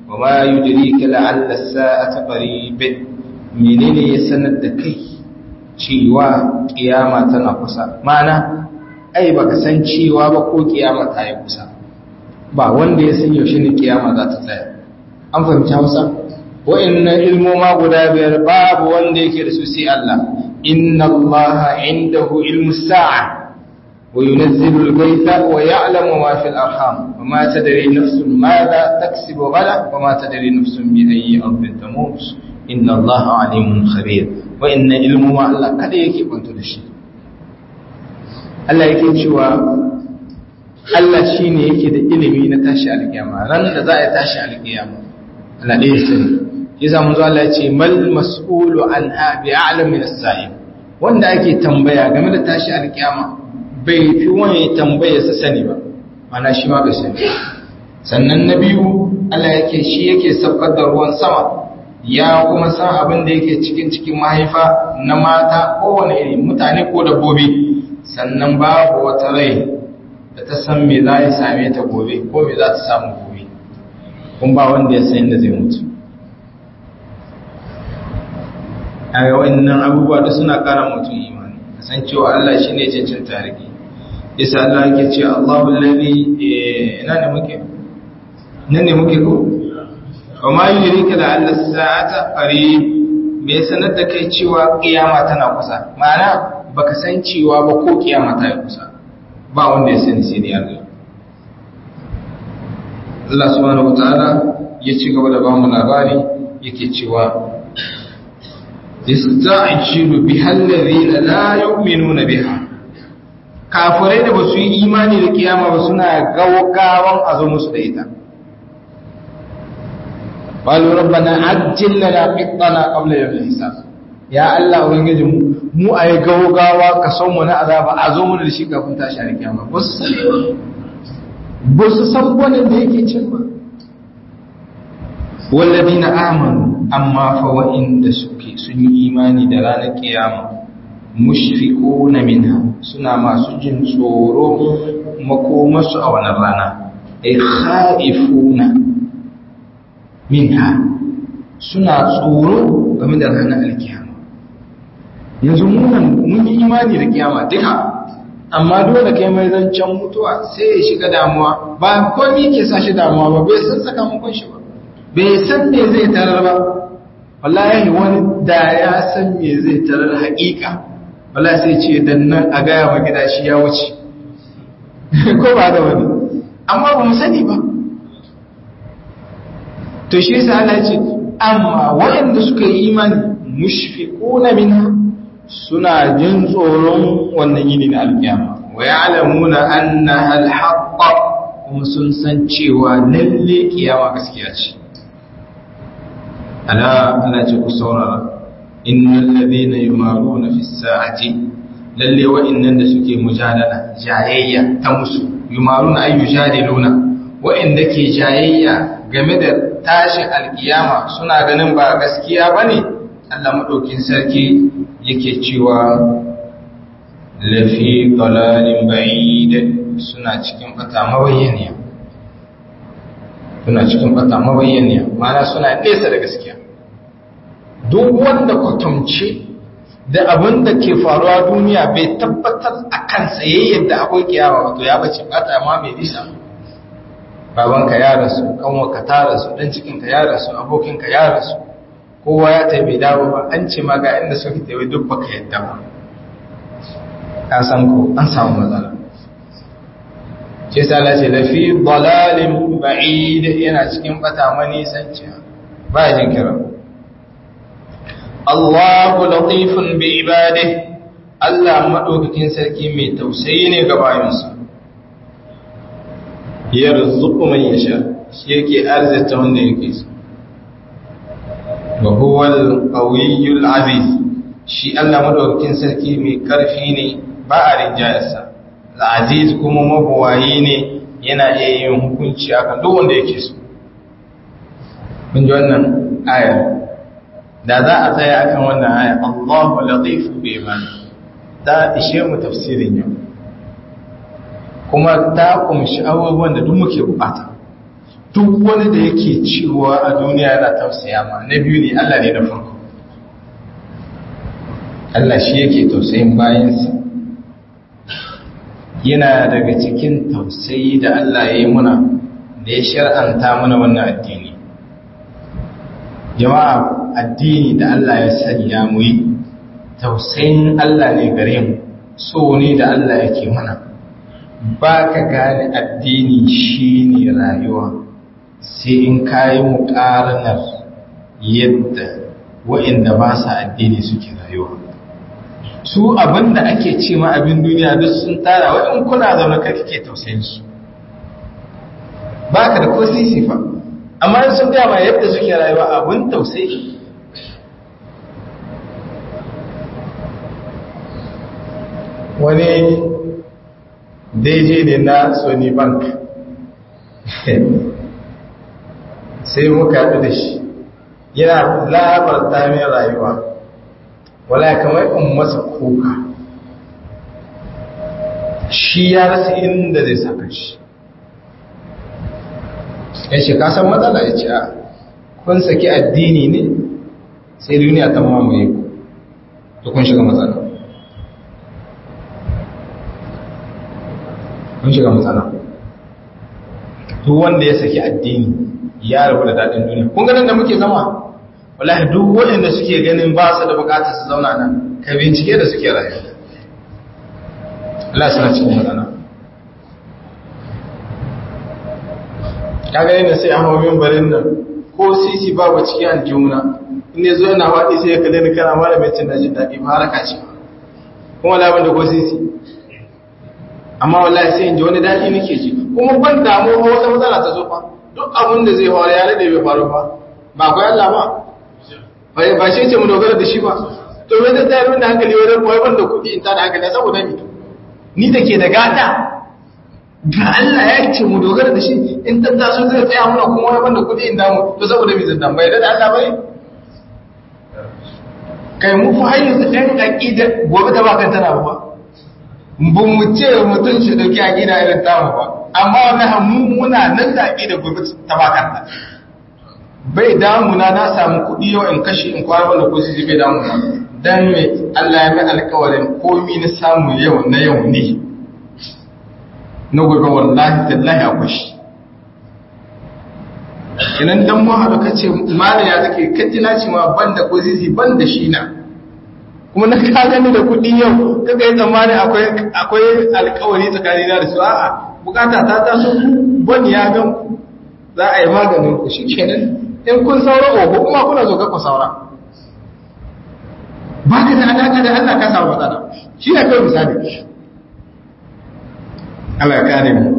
wa ma yudrika la'alla as-sa'ata qarib menene ya sanar da kai cewa kiyama tana kusa ma'ana ai baka san cewa ba ko kiyama ta yi kusa ba wanda ya san yaushe ne kiyama za ta tsaya an fahimci Hausa wa'annan ilmoma guda biyar babu wanda yake da su sai Allah inna Allah indahu ilmus sa'a وينزل الغيث ويعلم ما في الأرحام وما تدري نفس ماذا تكسب غدا وما تدري نفس بأي أرض تموت إن الله عليم خبير وإن علم ما الله kada yake kwanto da shi Allah yake cewa Allah shine yake da ilimi na tashi alkiyama ran da za a tashi alkiyama Allah ne ya sani yasa mun zo Allah ya ce mal mas'ulu anha bi'alam min as-sa'il wanda ake tambaya game da tashi alkiyama bai fi wani tambaya sa sani ba mana shi ma bai sani sannan na biyu Allah yake shi yake saukar da ruwan sama ya kuma san abin da yake cikin mahaifa na mata kowane iri mutane ko dabbobi sannan babu wata rai da ta san me za ya same ta gobe ko me za ta samu gobe kun ba wanda ya san da zai mutu a ga wannan abubuwa da suna kara mutum imani san cewa Allah shine ya cancanta tarihi yasa Allah yake ce Allahu alladhi ina ne muke ko kuma yurika la alla sa'ata qarib me sanar da kai cewa kiyama tana kusa ma'ana baka san cewa ba ko kiyama ta yi kusa ba wanda ya sani sai dai Allah Allah subhanahu wataala ya ci gaba da ba mu labari yake cewa yasta'jilu bihal ladhina la yu'minuna biha kafirai da ba su yi imani da kiyama ba suna gaugawan a zo musu da ita qalu rabbana ajjil lana qittana qabla yawm al-hisab ya Allah ubangiji mu ayi gaugawa ka san mu na azaba a zo mu da shi kafin tashi a kiyama ba su sani ba su san wannan da yake cin ba walladina amanu amma fa wa'inda suke sun yi imani da ranar kiyama mushfiquna minha suna masu jin tsoro makomarsu a wannan rana ay khaifuna minha suna tsoro game da ranar alkiyama yanzu mun yi imani da kiyama duka amma dole kai mai zancen mutuwa sai ya shiga damuwa ba komai ke sa shi damuwa ba bai san sakamakon shi ba bai san me zai tarar ba wallahi wani da ya san me zai tarar haƙiƙa wala sai ce dan nan a gaya wa gida shi ya wuce ko ba da wani amma ba mu sani ba to shi yasa Allah ce amma waɗanda suka yi imani mushfiquna minha suna jin tsoron wannan yini na alkiyama wa ya'lamuna annaha alhaqq kuma sun san cewa lalle kiyama gaskiya ce ala ana ce ku saurara innal ladina yumaruna fi sa'ati lalle wa'annan da suke mujadala jayayya ta musu yumaruna ay yujadiluna wa'anda ke jayayya game da tashin alkiyama suna ganin ba gaskiya bane Allah madaukin sarki yake cewa lafi dalalin ba'id suna cikin fata mabayyaniya ma'ana suna nesa da gaskiya duk wanda kwatamce da abin da ke faruwa duniya bai tabbatar a kansa yayin da akwai kiyama wato ya bace bata ma mai nisa babanka ya rasu kanwarka ta rasu dan cikinka ya rasu abokinka ya rasu kowa ya tafi dawo ba an ce ma ga inda suka tafi duk baka yadda ba ka san ko an samu matsala ce sai Allah ce lafi dalalin ba'id yana cikin bata manisanci ba ya jinkira Allahu latifun bi ibadihi Allah madaukakin sarki mai tausayi ne ga bayinsa yarzuqu man yasha shi yake arzita wanda yake so wa huwa al-qawiyyul aziz shi Allah madaukakin sarki mai karfi ne ba a rinjayarsa al-aziz kuma mabuwayi ne yana iya yin hukunci akan duk wanda yake so mun ji wannan aya da za a tsaya akan wannan aya Allahu latifu bi ibadihi ta ishe mu tafsirin yau kuma ta kumshi abubuwan da duk muke bukata duk wani da yake cewa a duniya yana tausaya ma na biyu ne Allah ne na farko. Allah shi yake tausayin bayansa. Yana daga cikin tausayi da Allah ya yi muna da ya shar'anta mana wannan addini. Jama'a, addini da Allah ya sanya mu yi tausayin Allah ne gare mu, so ne da Allah yake mana. Ba ka gane addini shi ne rayuwa sai in kayi muƙaranar yadda wa'inda ba sa addini suke rayuwa. Su abinda ake ce ma abin duniya duk sun tara wa'in kuna zaune ka kake tausayin su. Ba ka da ko sisi fa, amma sun gaya ma yadda suke rayuwa abin tausayi. Wani daidai ne na Sony Bank sai muka haɗu da shi yana labarta mai rayuwa, wala kamar in masa kuka. Shi ya rasa inda zai saka shi. Ya ce kasan matsala, ya ce a kun saki addini ne sai duniya ta mamaye ku to kun shiga matsala. Kun shiga matsala. Duk wanda ya saki addini ya rabu da daɗin duniya. Kun ganin da muke zama wallahi duk waɗanda suke ganin ba su da bukatar su zauna nan ka bincike da suke rayuwa. Allah suna cikin matsala. Kaga yana sai a hawabin barin nan ko sisi babu cikin aljihuna inda zo yana waɗi sai ya kalli ni kana mara mai cin da jin daɗi ba haraka ce kuma labar da ko sisi, amma wallahi sai in ji wani daɗi nake ji kuma ban damu ba wata matsala ta zo fa. Duk abin da zai faru ya rade bai faru ba ba akwai Allah ba ba shi ce mu dogara da shi ba. To me da tayar da hankali wajen koyi ban da kuɗi in ta da hankali saboda ni da ke da gata ga Allah ya ce mu dogara da shi in ta taso zai tsaya muna kuma wani ban da kuɗi in damu to saboda mi zan bai da Allah bai. Kai mu fa har yanzu ɗan aƙida gobe ta ba kan tana ba ba mu ce mutum shi dauki aƙida irin tamu ba, amma wannan muna nan da aƙida gobe ta ba kanta. Bai damuna na samu kuɗi yau in kashe in kwara wanda ko shi bai damuna dan me Allah ya mai alƙawarin komi na samu yau na yau ne na gobe wallahi tallahi akwai shi. Idan dan mu haɗu kace mala ya take kaddina ce ma banda ko zizi banda shi na kuma na ka gani da kuɗi yau kaga yi zamani akwai alƙawari tsakanina da su. A'a bukata ta taso ku bani ya gan ku za a yi maganin ku shi kenan. In kun saura oho kuma kuna zo ku saura ba ka da alaƙa da Allah ka samu matsala. Shi ne kawai misali. Allah ya kare mu.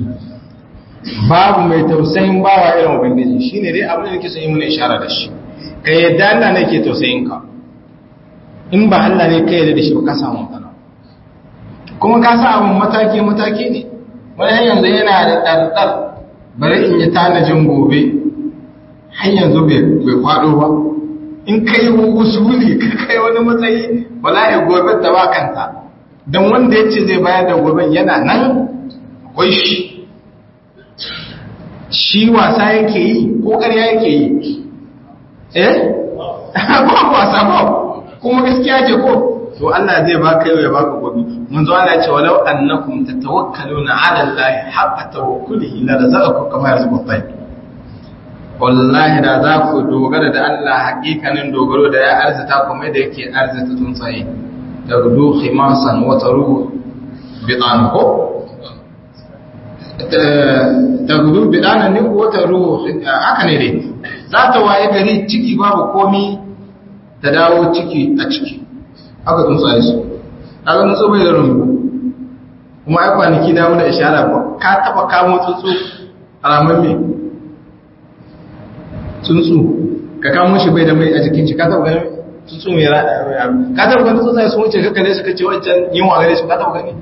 Babu mai tausayin bawa irin ubangiji. Shi ne dai abin da nake son yi mana ishara da shi. Ka yadda Allah ne ke tausayin ka. In ba Allah ne ka yadda da shi ba ka samu matsala. Kuma ka sa abin mataki ne. Wani yanzu yana da ɗarɗar bari in yi tanajin gobe. Har yanzu bai kwado ba. In kai usuli ka kai wani matsayi wallahi gobe da ba kanta. Dan wanda yace zai bayar da gobe yana nan akwai shi wasa yake yi ko ƙarya yake yi ba wasa ba kuma gaskiya ce ko to Allah zai baka yau ya baka gobe. Mun zo ana cewa law annakum tatawakkaluna ala Allah haqqa tawakkulihi la razaqakum kama yarzuqu at-tayr. Wallahi da za ku dogara da Allah hakikanin dogaro da ya arzita kuma da yake arzita tsuntsaye tagdu khimasan wa taruhu bidan ko tagdu bidan ne wa taruhu haka ne dai za ta waye gari ciki babu komi ta dawo ciki a ciki haka tsuntsaye su kaga tsuntsu bai da rumbu kuma ai kwanaki da mu da ishara ba ka taba kamo tsuntsu alaman me tsuntsu ka kamo shi bai da mai a jikin shi ka taba gani tsuntsu mai rada ka taba gani tsuntsaye sun wuce ka kalle su kace wancan yunwa gare su ka taba gani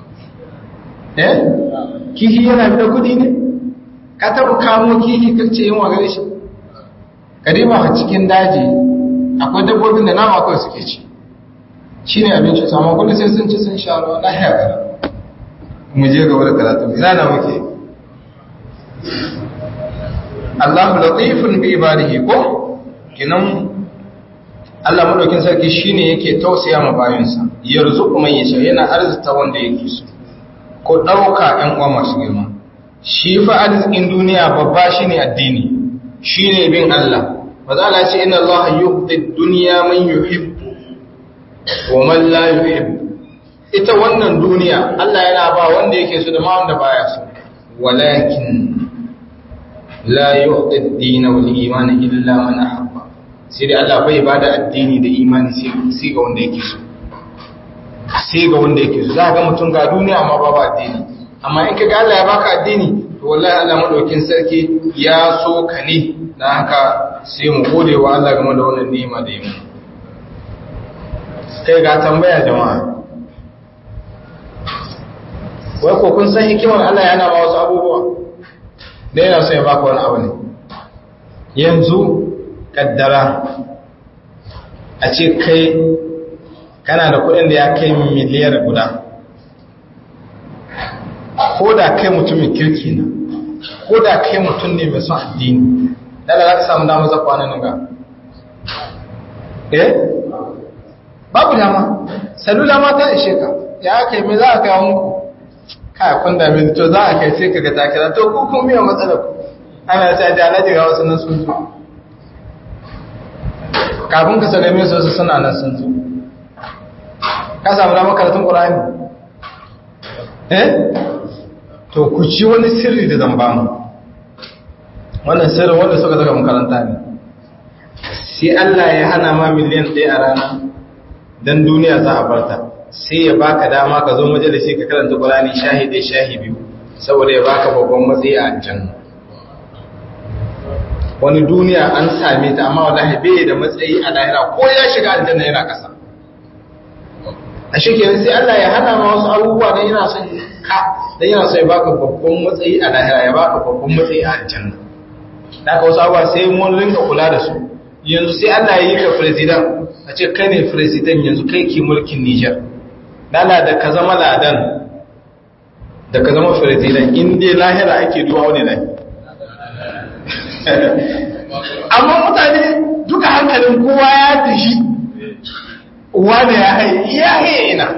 kihi yana da kudi ne ka taba kamo kihi kace yunwa gare shi ka dai ba cikin daji akwai dabbobin da nama kawai suke ci shine abinci sama kullu sai sun ci sun sha ruwa lahiya gara mu je gaba da karatu ina na muke Allahu latifun bi ibadihi ko kinan Allah madaukin sarki shine yake tausaya ma bayinsa yarzuqu man yasha yana arzuta wanda yake so ko dauka ɗan uwa masu girma shi fa arzikin duniya babba shine addini shine bin Allah maza Allah ce inna Allah yu'ti ad-dunya man yuhibbu wa man la yuhibbu ita wannan duniya Allah yana ba wanda yake so da ma wanda baya so walakin la yu'ti ad-din wal iman illa man ahabba sai dai Allah bai bada addini da imani sai ga wanda yake so sai ga wanda yake so za ga mutum ga duniya amma babu addini amma in kaga Allah ya baka addini to wallahi Allah madaukin sarki ya so ka ne dan haka sai mu gode wa Allah game da wannan ni'ima da yi kai ga tambaya jama'a wai ko kun san hikimar Allah yana ba wasu abubuwa da yana so ya baka wani abu ne yanzu kaddara a ce kai kana da kudin da ya kai miliyar guda ko da kai mutumin kirki na ko da kai mutum ne mai son addini dala za ka samu damar zakwa nan ga babu dama salula ma ta ishe ka ya kai me za a kai muku kaya kun dame to za a kai sai ka ga takira to ko kun biya matsalar ku ana ta da alaji ga wasu nan sun zo kafin ka salame su wasu suna nan sun zo ka samu damar karatun ƙur'ani to ku ci wani sirri da zan bamu wannan sirrin wanda suka daga makaranta ne sai Allah ya hana ma miliyan 1 a rana dan duniya za a barta sai ya baka dama ka zo majalisi ka karanta Qur'ani shahidi shahibi saboda ya baka babban matsayi a aljanna wani duniya an same ta amma wallahi bai da matsayi a lahira ko ya shiga aljanna yana kasa a shikenan sai Allah ya hana ma wasu abubuwa dan yana son ka dan yana son ya baka babban matsayi a lahira ya baka babban matsayi a aljanna haka wasu abubuwa sai mun rinka kula da su yanzu sai Allah ya yi ka president a ce kai ne president yanzu kai ke mulkin Niger dala da ka zama ladan da ka zama president in dai lahira ake duwa wani lai amma mutane duka hankalin kowa ya tashi wanda ya haye ina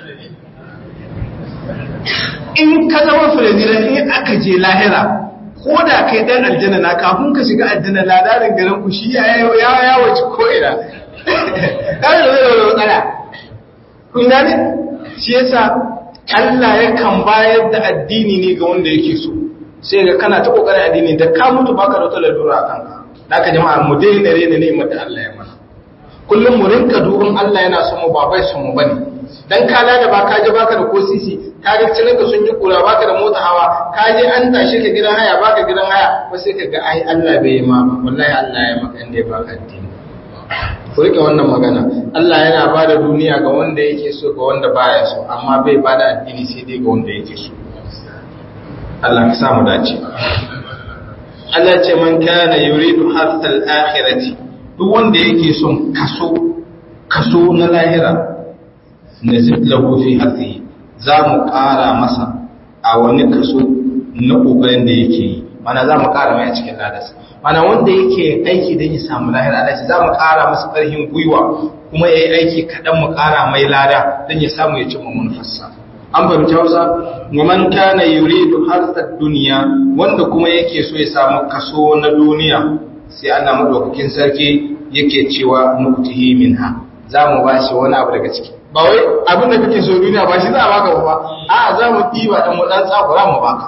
in ka zama president in aka je lahira ko da kai dan aljanna na kafin ka shiga aljanna ladarin garin ku shi ya wace ko ina kai da tsara kun gane shi yasa Allah yakan bayar da addini ne ga wanda yake so sai ga kana ta kokarin addini da ka mutu baka da wata lalura a kanka haka jama'a mu daina rena ni'imar da Allah ya mana kullum mu rinka duban Allah yana son mu ba bai son mu bane dan ka da ba ka je baka da ko sisi ka ga cinin ka sun yi kura baka da mota hawa ka je an tashi ka gidan haya baka gidan haya ba sai ka ga ai Allah bai yi ma wallahi Allah ya maka inda ya baka addini ku rike wannan magana Allah yana bada duniya ga wanda yake so ga wanda baya so amma bai bada addini sai dai ga wanda yake so Allah ka samu dace Allah ce man kana yuridu harthal akhirati duk wanda yake son kaso na lahira nazid lahu fi harthihi za mu ƙara masa a wani kaso na kokarin da yake yi mana za mu ƙara mai a cikin ladarsa mana wanda yake aiki don ya samu lahira Allah za mu ƙara masa ƙarfin gwiwa kuma ya yi aiki kaɗan mu ƙara mai lada don ya samu ya cimma manufarsa an fahimci hausa wa man kana yuridu harsat duniya wanda kuma yake so ya samu kaso na duniya sai Allah madaukakin sarki yake cewa nutihi minha za mu ba shi wani abu daga ciki ba wai abin da kake so duniya ba shi za a baka ba a za mu diba dan mu dan tsakura mu baka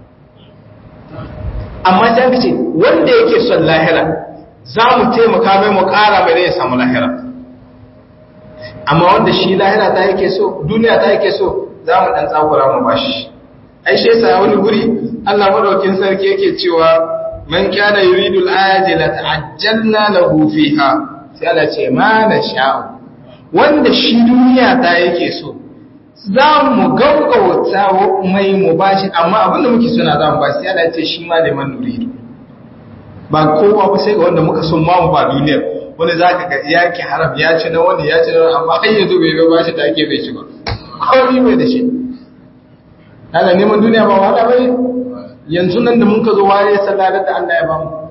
amma sai kace wanda yake son lahira za mu taimaka mai mu ƙara mai da ya samu lahira amma wanda shi lahira ta yake so duniya ta yake so za mu dan tsakura mu bashi ai shi yasa wani guri Allah madaukin sarki yake cewa man kana yuridul ajila ta'ajjalna lahu fiha sai Allah ce ma na sha'u wanda shi duniya ta yake so za mu gaugauta mai mu bashi amma abinda muke suna za mu bashi sai Allah ce shi ma da man nuridu ba kowa ba sai ga wanda muka son ma mu ba duniya wani zaka ga yaki haram ya ci na wani ya ci na amma har yanzu bai ga bashi da ake bai ci ba kawai mai da shi ana neman duniya ba wada bai yanzu nan da mun ka zo ware sallar da Allah ya bamu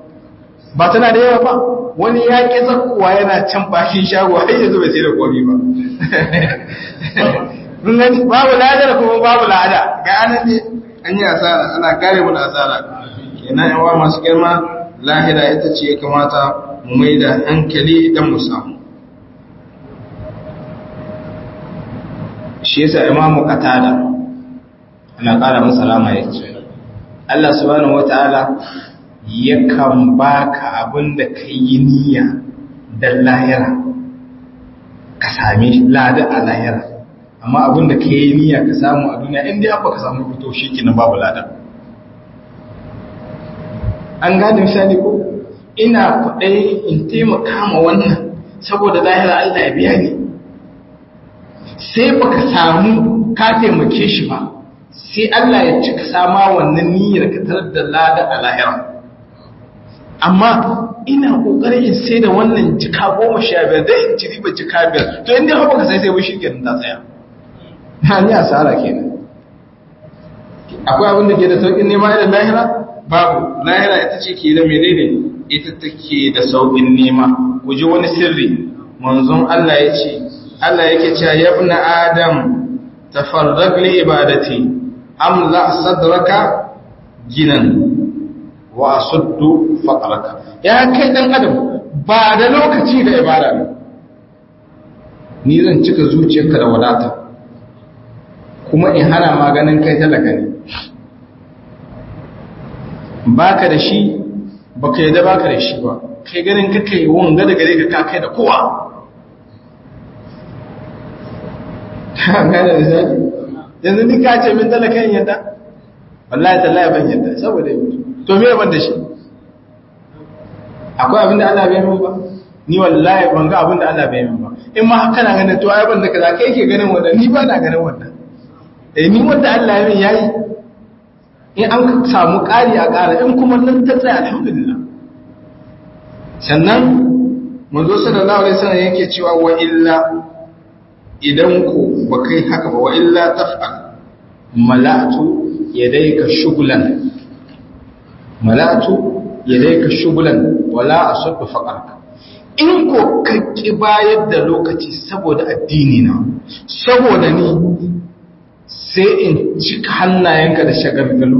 ba tana da yawa ba, wani ya ƙi zakkuwa yana can bakin shago har yanzu bai sai da komi ba. Babu ladar kuma babu lada, ga anan ne an yi asara, ana kare mu da asara. Kenan yawa masu girma, lahira ita ce ya kamata mu mai da hankali don mu samu. Shi yasa Imamu Qatada ana ƙara masa rama ya ce, Allah subhanahu wata'ala yakan baka abin da ka yi niyya don lahira ka sami lada a lahira, amma abin da ka yi niyya ka samu a duniya inda ya ka samu fito shi kina babu lada. An gane misali ko ina kwaɗayi in taimaka ma wannan saboda lahira Allah ya biya ni, sai baka samu ka taimake shi ba, sai Allah ya cika sama wannan niyyar ka tarar da lada a lahira. Amma ina kokarin in sai da wannan jika 15 dai in ci riba jika 5, to inda haka ka sai ba shi kenan ta tsaya. Na ni asara kenan. Akwai abin da ke da saukin nema da lahira? Babu. Lahira ita ce ke da menene? Ita take da saukin nema. Ku ji wani sirri. Manzon Allah ya ce, Allah yake cewa ya ibn Adam tafarrag li ibadati amla sadraka ginan wa asuddu faqraka. Ya kai dan adam ba da lokaci da ibada ne, ni zan cika zuciyarka da wadata kuma in hana maganin kai talaka ne. Baka da shi baka yadda baka da shi ba, kai ganin kake wanga da gare ka kai da kowa. Gane da zai yanzu ni ka ce min talaka in yadda, wallahi tallahi ban yadda saboda to me ban da shi. Akwai abin da Allah bai min ba, ni wallahi ban ga abin da Allah bai min ba. In ma kana ganin to ai ban da kaza kai yake ganin wannan, ni ba na ganin wannan. Ni wanda Allah ya min yayi, in an samu ƙari a ƙara, in kuma nan ta tsaya alhamdulillah. Sannan manzo sallallahu alaihi wasallam yake cewa wa illa, idan ku ba kai haka ba, wa illa taf'al mala'tu yadayka shughlan, mala'tu yadayka shughlan wala asuddu faqarka. In ko ka ki bayar da lokaci saboda addini na, saboda ni, sai in cika hannayenka da shagalgalu,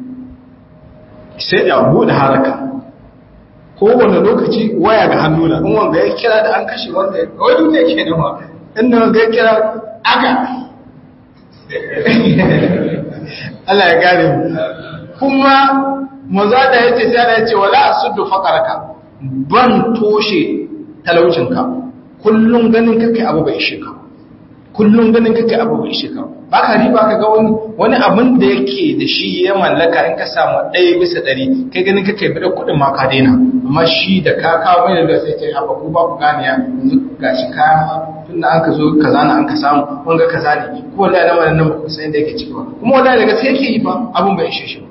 sai ya bude haraka kowane lokaci waya ga hannuna, in wanda ya kira da an kashe wanda wani ne ke nama, inda wanda ya kira aka Allah ya gare mu. Kuma maza da ya ce sai da ya ce wala asuddu faqaraka, ban toshe talaucinka, kullum ganin kake abu bai ishe ka, kullum ganin kake abu bai ishe ka. Ba ka riba ka ga wani abin da yake da shi ya mallaka, in ka samu 1/100 kai ganin kake bada kuɗin ma ka daina, amma shi da ka kawo mai da sai ce haba ku ba ku gane ya yanzu gashi kaya tun da an ka zo kaza na an ka samu wanga kaza ne, ko wallahi lamarin nan ba ku san da yake ciki ba, kuma wallahi daga sai yake yi fa abun bai ishe shi ba.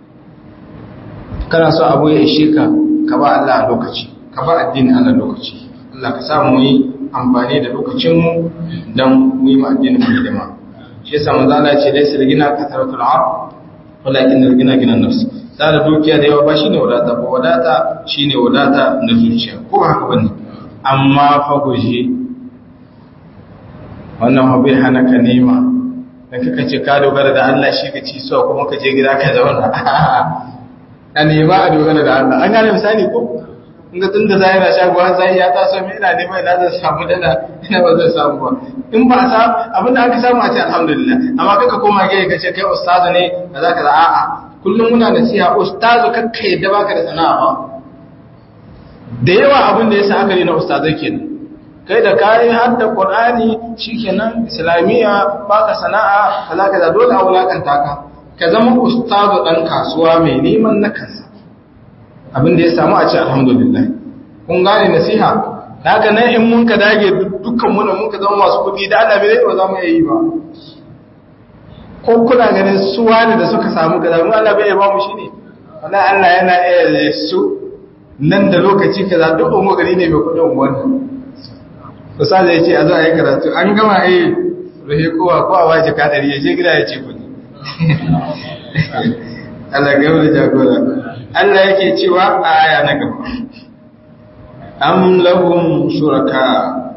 Kana so abu ya ishe ka, ka ba Allah lokaci, ka ba addini Allah lokaci. Allah ka sa mu yi amfani da lokacinmu don mu yi addinin mu hidima. Shi yasa manzo Allah ya ce laysa al-ghina kathratul 'arb walakin al-ghina ghina an-nafs. Da dukiya da yawa ba shine wadata ba, wadata shine wadata na zuciya, ko haka bane. Amma fa guje wannan hobi hana ka nema, dan kaka ce ka dogara da Allah shi ka ci so kuma ka je gida ka zauna. A nema a dogara da Allah. An gane misali ko? Inga tun da zai na shagowa zai ya taso mai ina neman ina zan samu dana, ina ba zan samu ba. In ba sa abinda aka samu a ce alhamdulillah, amma kaka koma gaya ka ce kai ustazu ne da za ka za a'a. Kullum muna nasiha ustazu kakka yadda baka da sana'a ba. Da yawa abin da ya sa aka yi na ustazai kenan. Kai da kayi har da Qur'ani shikenan islamiyya baka sana'a kaza kaza, dole a wulakanta ka. Ka zama ustazu dan kasuwa mai neman na kansa. Abin da ya samu a ce alhamdulillah. Kun gane nasiha? Haka nan in mun ka dage dukkan mu mun ka zama masu kudi da Allah bai ba za mu yi ba. Ko kuna ganin su wani da suka samu kaza mu Allah bai ba mu shine. Wallahi Allah yana iya su nan da lokaci kaza duk mu gari ne mai kudin wannan. Misali ya ce a zo a yi karatu an gama rufe kowa ko a waje kadari ya je gida ya ce kudi. Allah gaba da jagora. Allah yake cewa a aya na gaba am lahum shuraka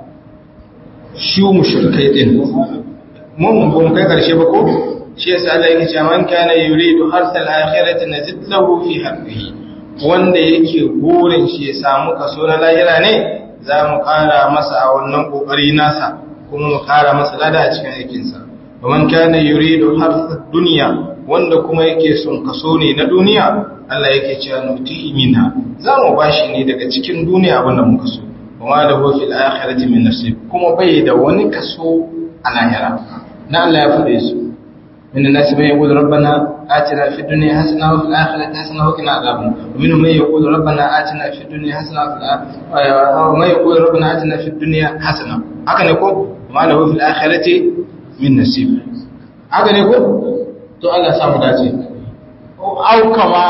shu mushrikai din mun bon kai karshe ba ko shi yasa Allah yake cewa man kana yuridu harsal akhirati nazid lahu fi harbihi wanda yake burin shi ya samu kaso na lahira ne za mu kara masa a wannan kokari nasa kuma mu kara masa lada a cikin aikinsa man kana yuridu harsad dunya wanda kuma yake son kaso ne na duniya Allah yake cewa nutihi minha za mu bashi ne daga cikin duniya abinda muka so kuma da hu fil akhirati min nasib kuma bai da wani kaso a lahira na Allah ya fade su من الناس من يقول ربنا آتنا في الدنيا حسنة وفي الآخرة حسنة وقنا عذاب النار ومنهم من يقول ربنا آتنا في الدنيا حسنة وما يقول ربنا آتنا في الدنيا حسنة هكذا يقول ما له في الآخرة من نصيب هكذا يقول تو الله سامو داce أو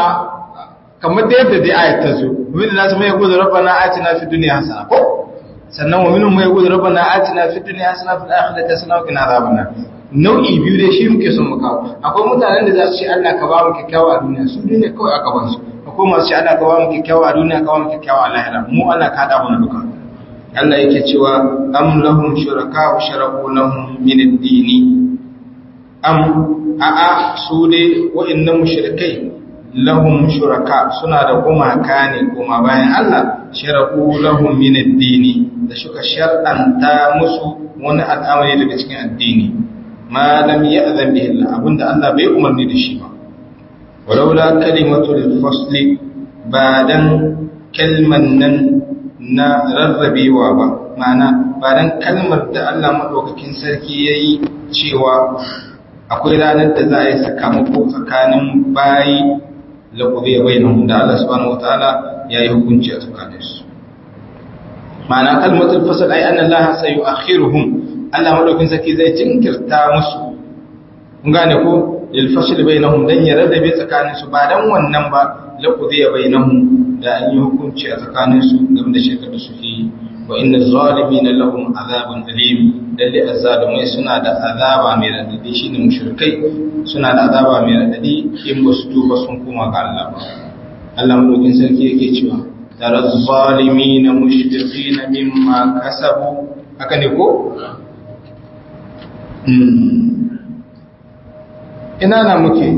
كما da yadda dai ayat ta zo min الناس من يقول ربنا آتنا في الدنيا حسنة ko sannan wa minhum man yaqulu rabbana atina fid dunya hasana wa fil akhirati hasana wa qina adhaban nar nau'i biyu dai shi muke son mu kawo akwai mutanen da za su ce Allah ka ba mu kyakkyawa a duniya su duniya kawai aka ba su akwai masu ce Allah ka ba mu kyakkyawa a duniya ka ba mu kyakkyawa a lahira mu Allah ka da mu duka Allah yake cewa am lahum shuraka shara'u lahum min ad-dini am a'a su dai wa'annan mushrikai lahum shuraka suna da gumaka ne kuma bayan Allah shara'u lahum min ad-dini da suka shar'anta musu wani al'amari daga cikin addini ma lam ya'zan bihi Allah abinda Allah bai umarni da shi ba walaula kalimatul fasli ba dan kalman nan na rarrabewa ba ma'ana ba dan kalmar da Allah madaukakin sarki yayi cewa akwai ranar da za a yi sakamako tsakanin bayi laqubi bainahum da Allah subhanahu wataala yayi hukunci a tsakaninsu ma'ana kalmatul fasl ay anna Allah sayu'akhiruhum Allah madaukin saki zai jinkirta musu kun gane ko lil fasl bainahum dan ya rarrabe tsakanin su ba dan wannan ba laqudiya bainahum da an yi hukunci a tsakanin su game da shirka da suke wa inna zalimina lahum azabun alim dalli azzalimai suna da azaba mai radadi shine mushrikai suna da azaba mai radadi in ba su tuba sun koma ga Allah ba Allah madaukin sarki yake cewa tara zalimina mushfiqina mimma kasabu haka ne ko ina na muke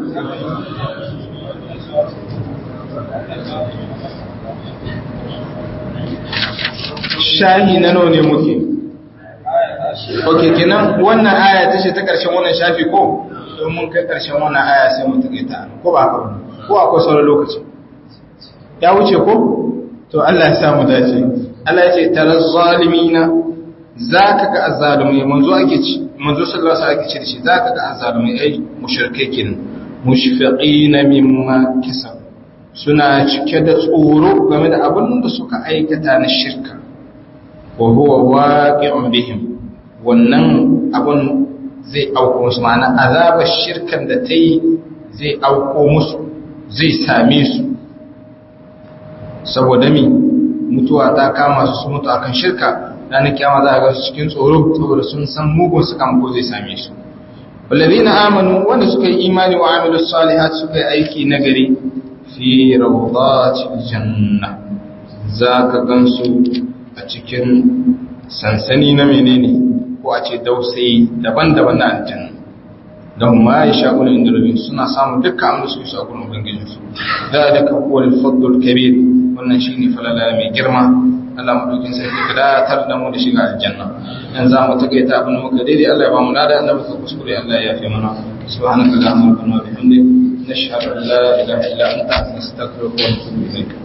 shahi na nawa ne muke ok kenan wannan aya ta ce ta ƙarshen wannan shafi ko don mun kai ƙarshen wannan aya sai mun take ta ko ba haka ko akwai sauran lokaci ya wuce ko to Allah ya samu dace Allah ya ce taraz zalimina zaka ga azzalumai manzo sallallahu alaihi wasallam ake ce zaka ga azzalumai ai mushrikai kin mushfiqina mimma kasab suna cike da tsoro game da abin da suka aikata na shirka wa huwa waqi'un bihim wannan abun zai auko musu ma'ana azabar shirkan da ta yi zai auko musu zai same su saboda mi mutuwa ta kama su mutu akan shirka ranar kiyama za a ga su cikin tsoro saboda sun san mugun su kan ko zai same su wallazina amanu wanda suka yi imani wa amilus salihat suka yi aiki nagari fi rawdatil janna zaka gansu a cikin sansani na menene ko a ce dausayi daban-daban na aljanna don ma ya sha'una inda rabin suna samun dukkan abin da su yi sakon ubangijinsu da da kakuwar fadlul kabir wannan shi ne falala mai girma Allah maɗaukin sarki ka datar da mu da shiga aljanna yan za mu takaita abin muka daidai Allah ya ba mu lada Allah muka kuskure Allah ya fi mana subhanaka allahumma wa bihamdika nashhadu an la ilaha illa anta nastaghfiruka wa natubu ilayk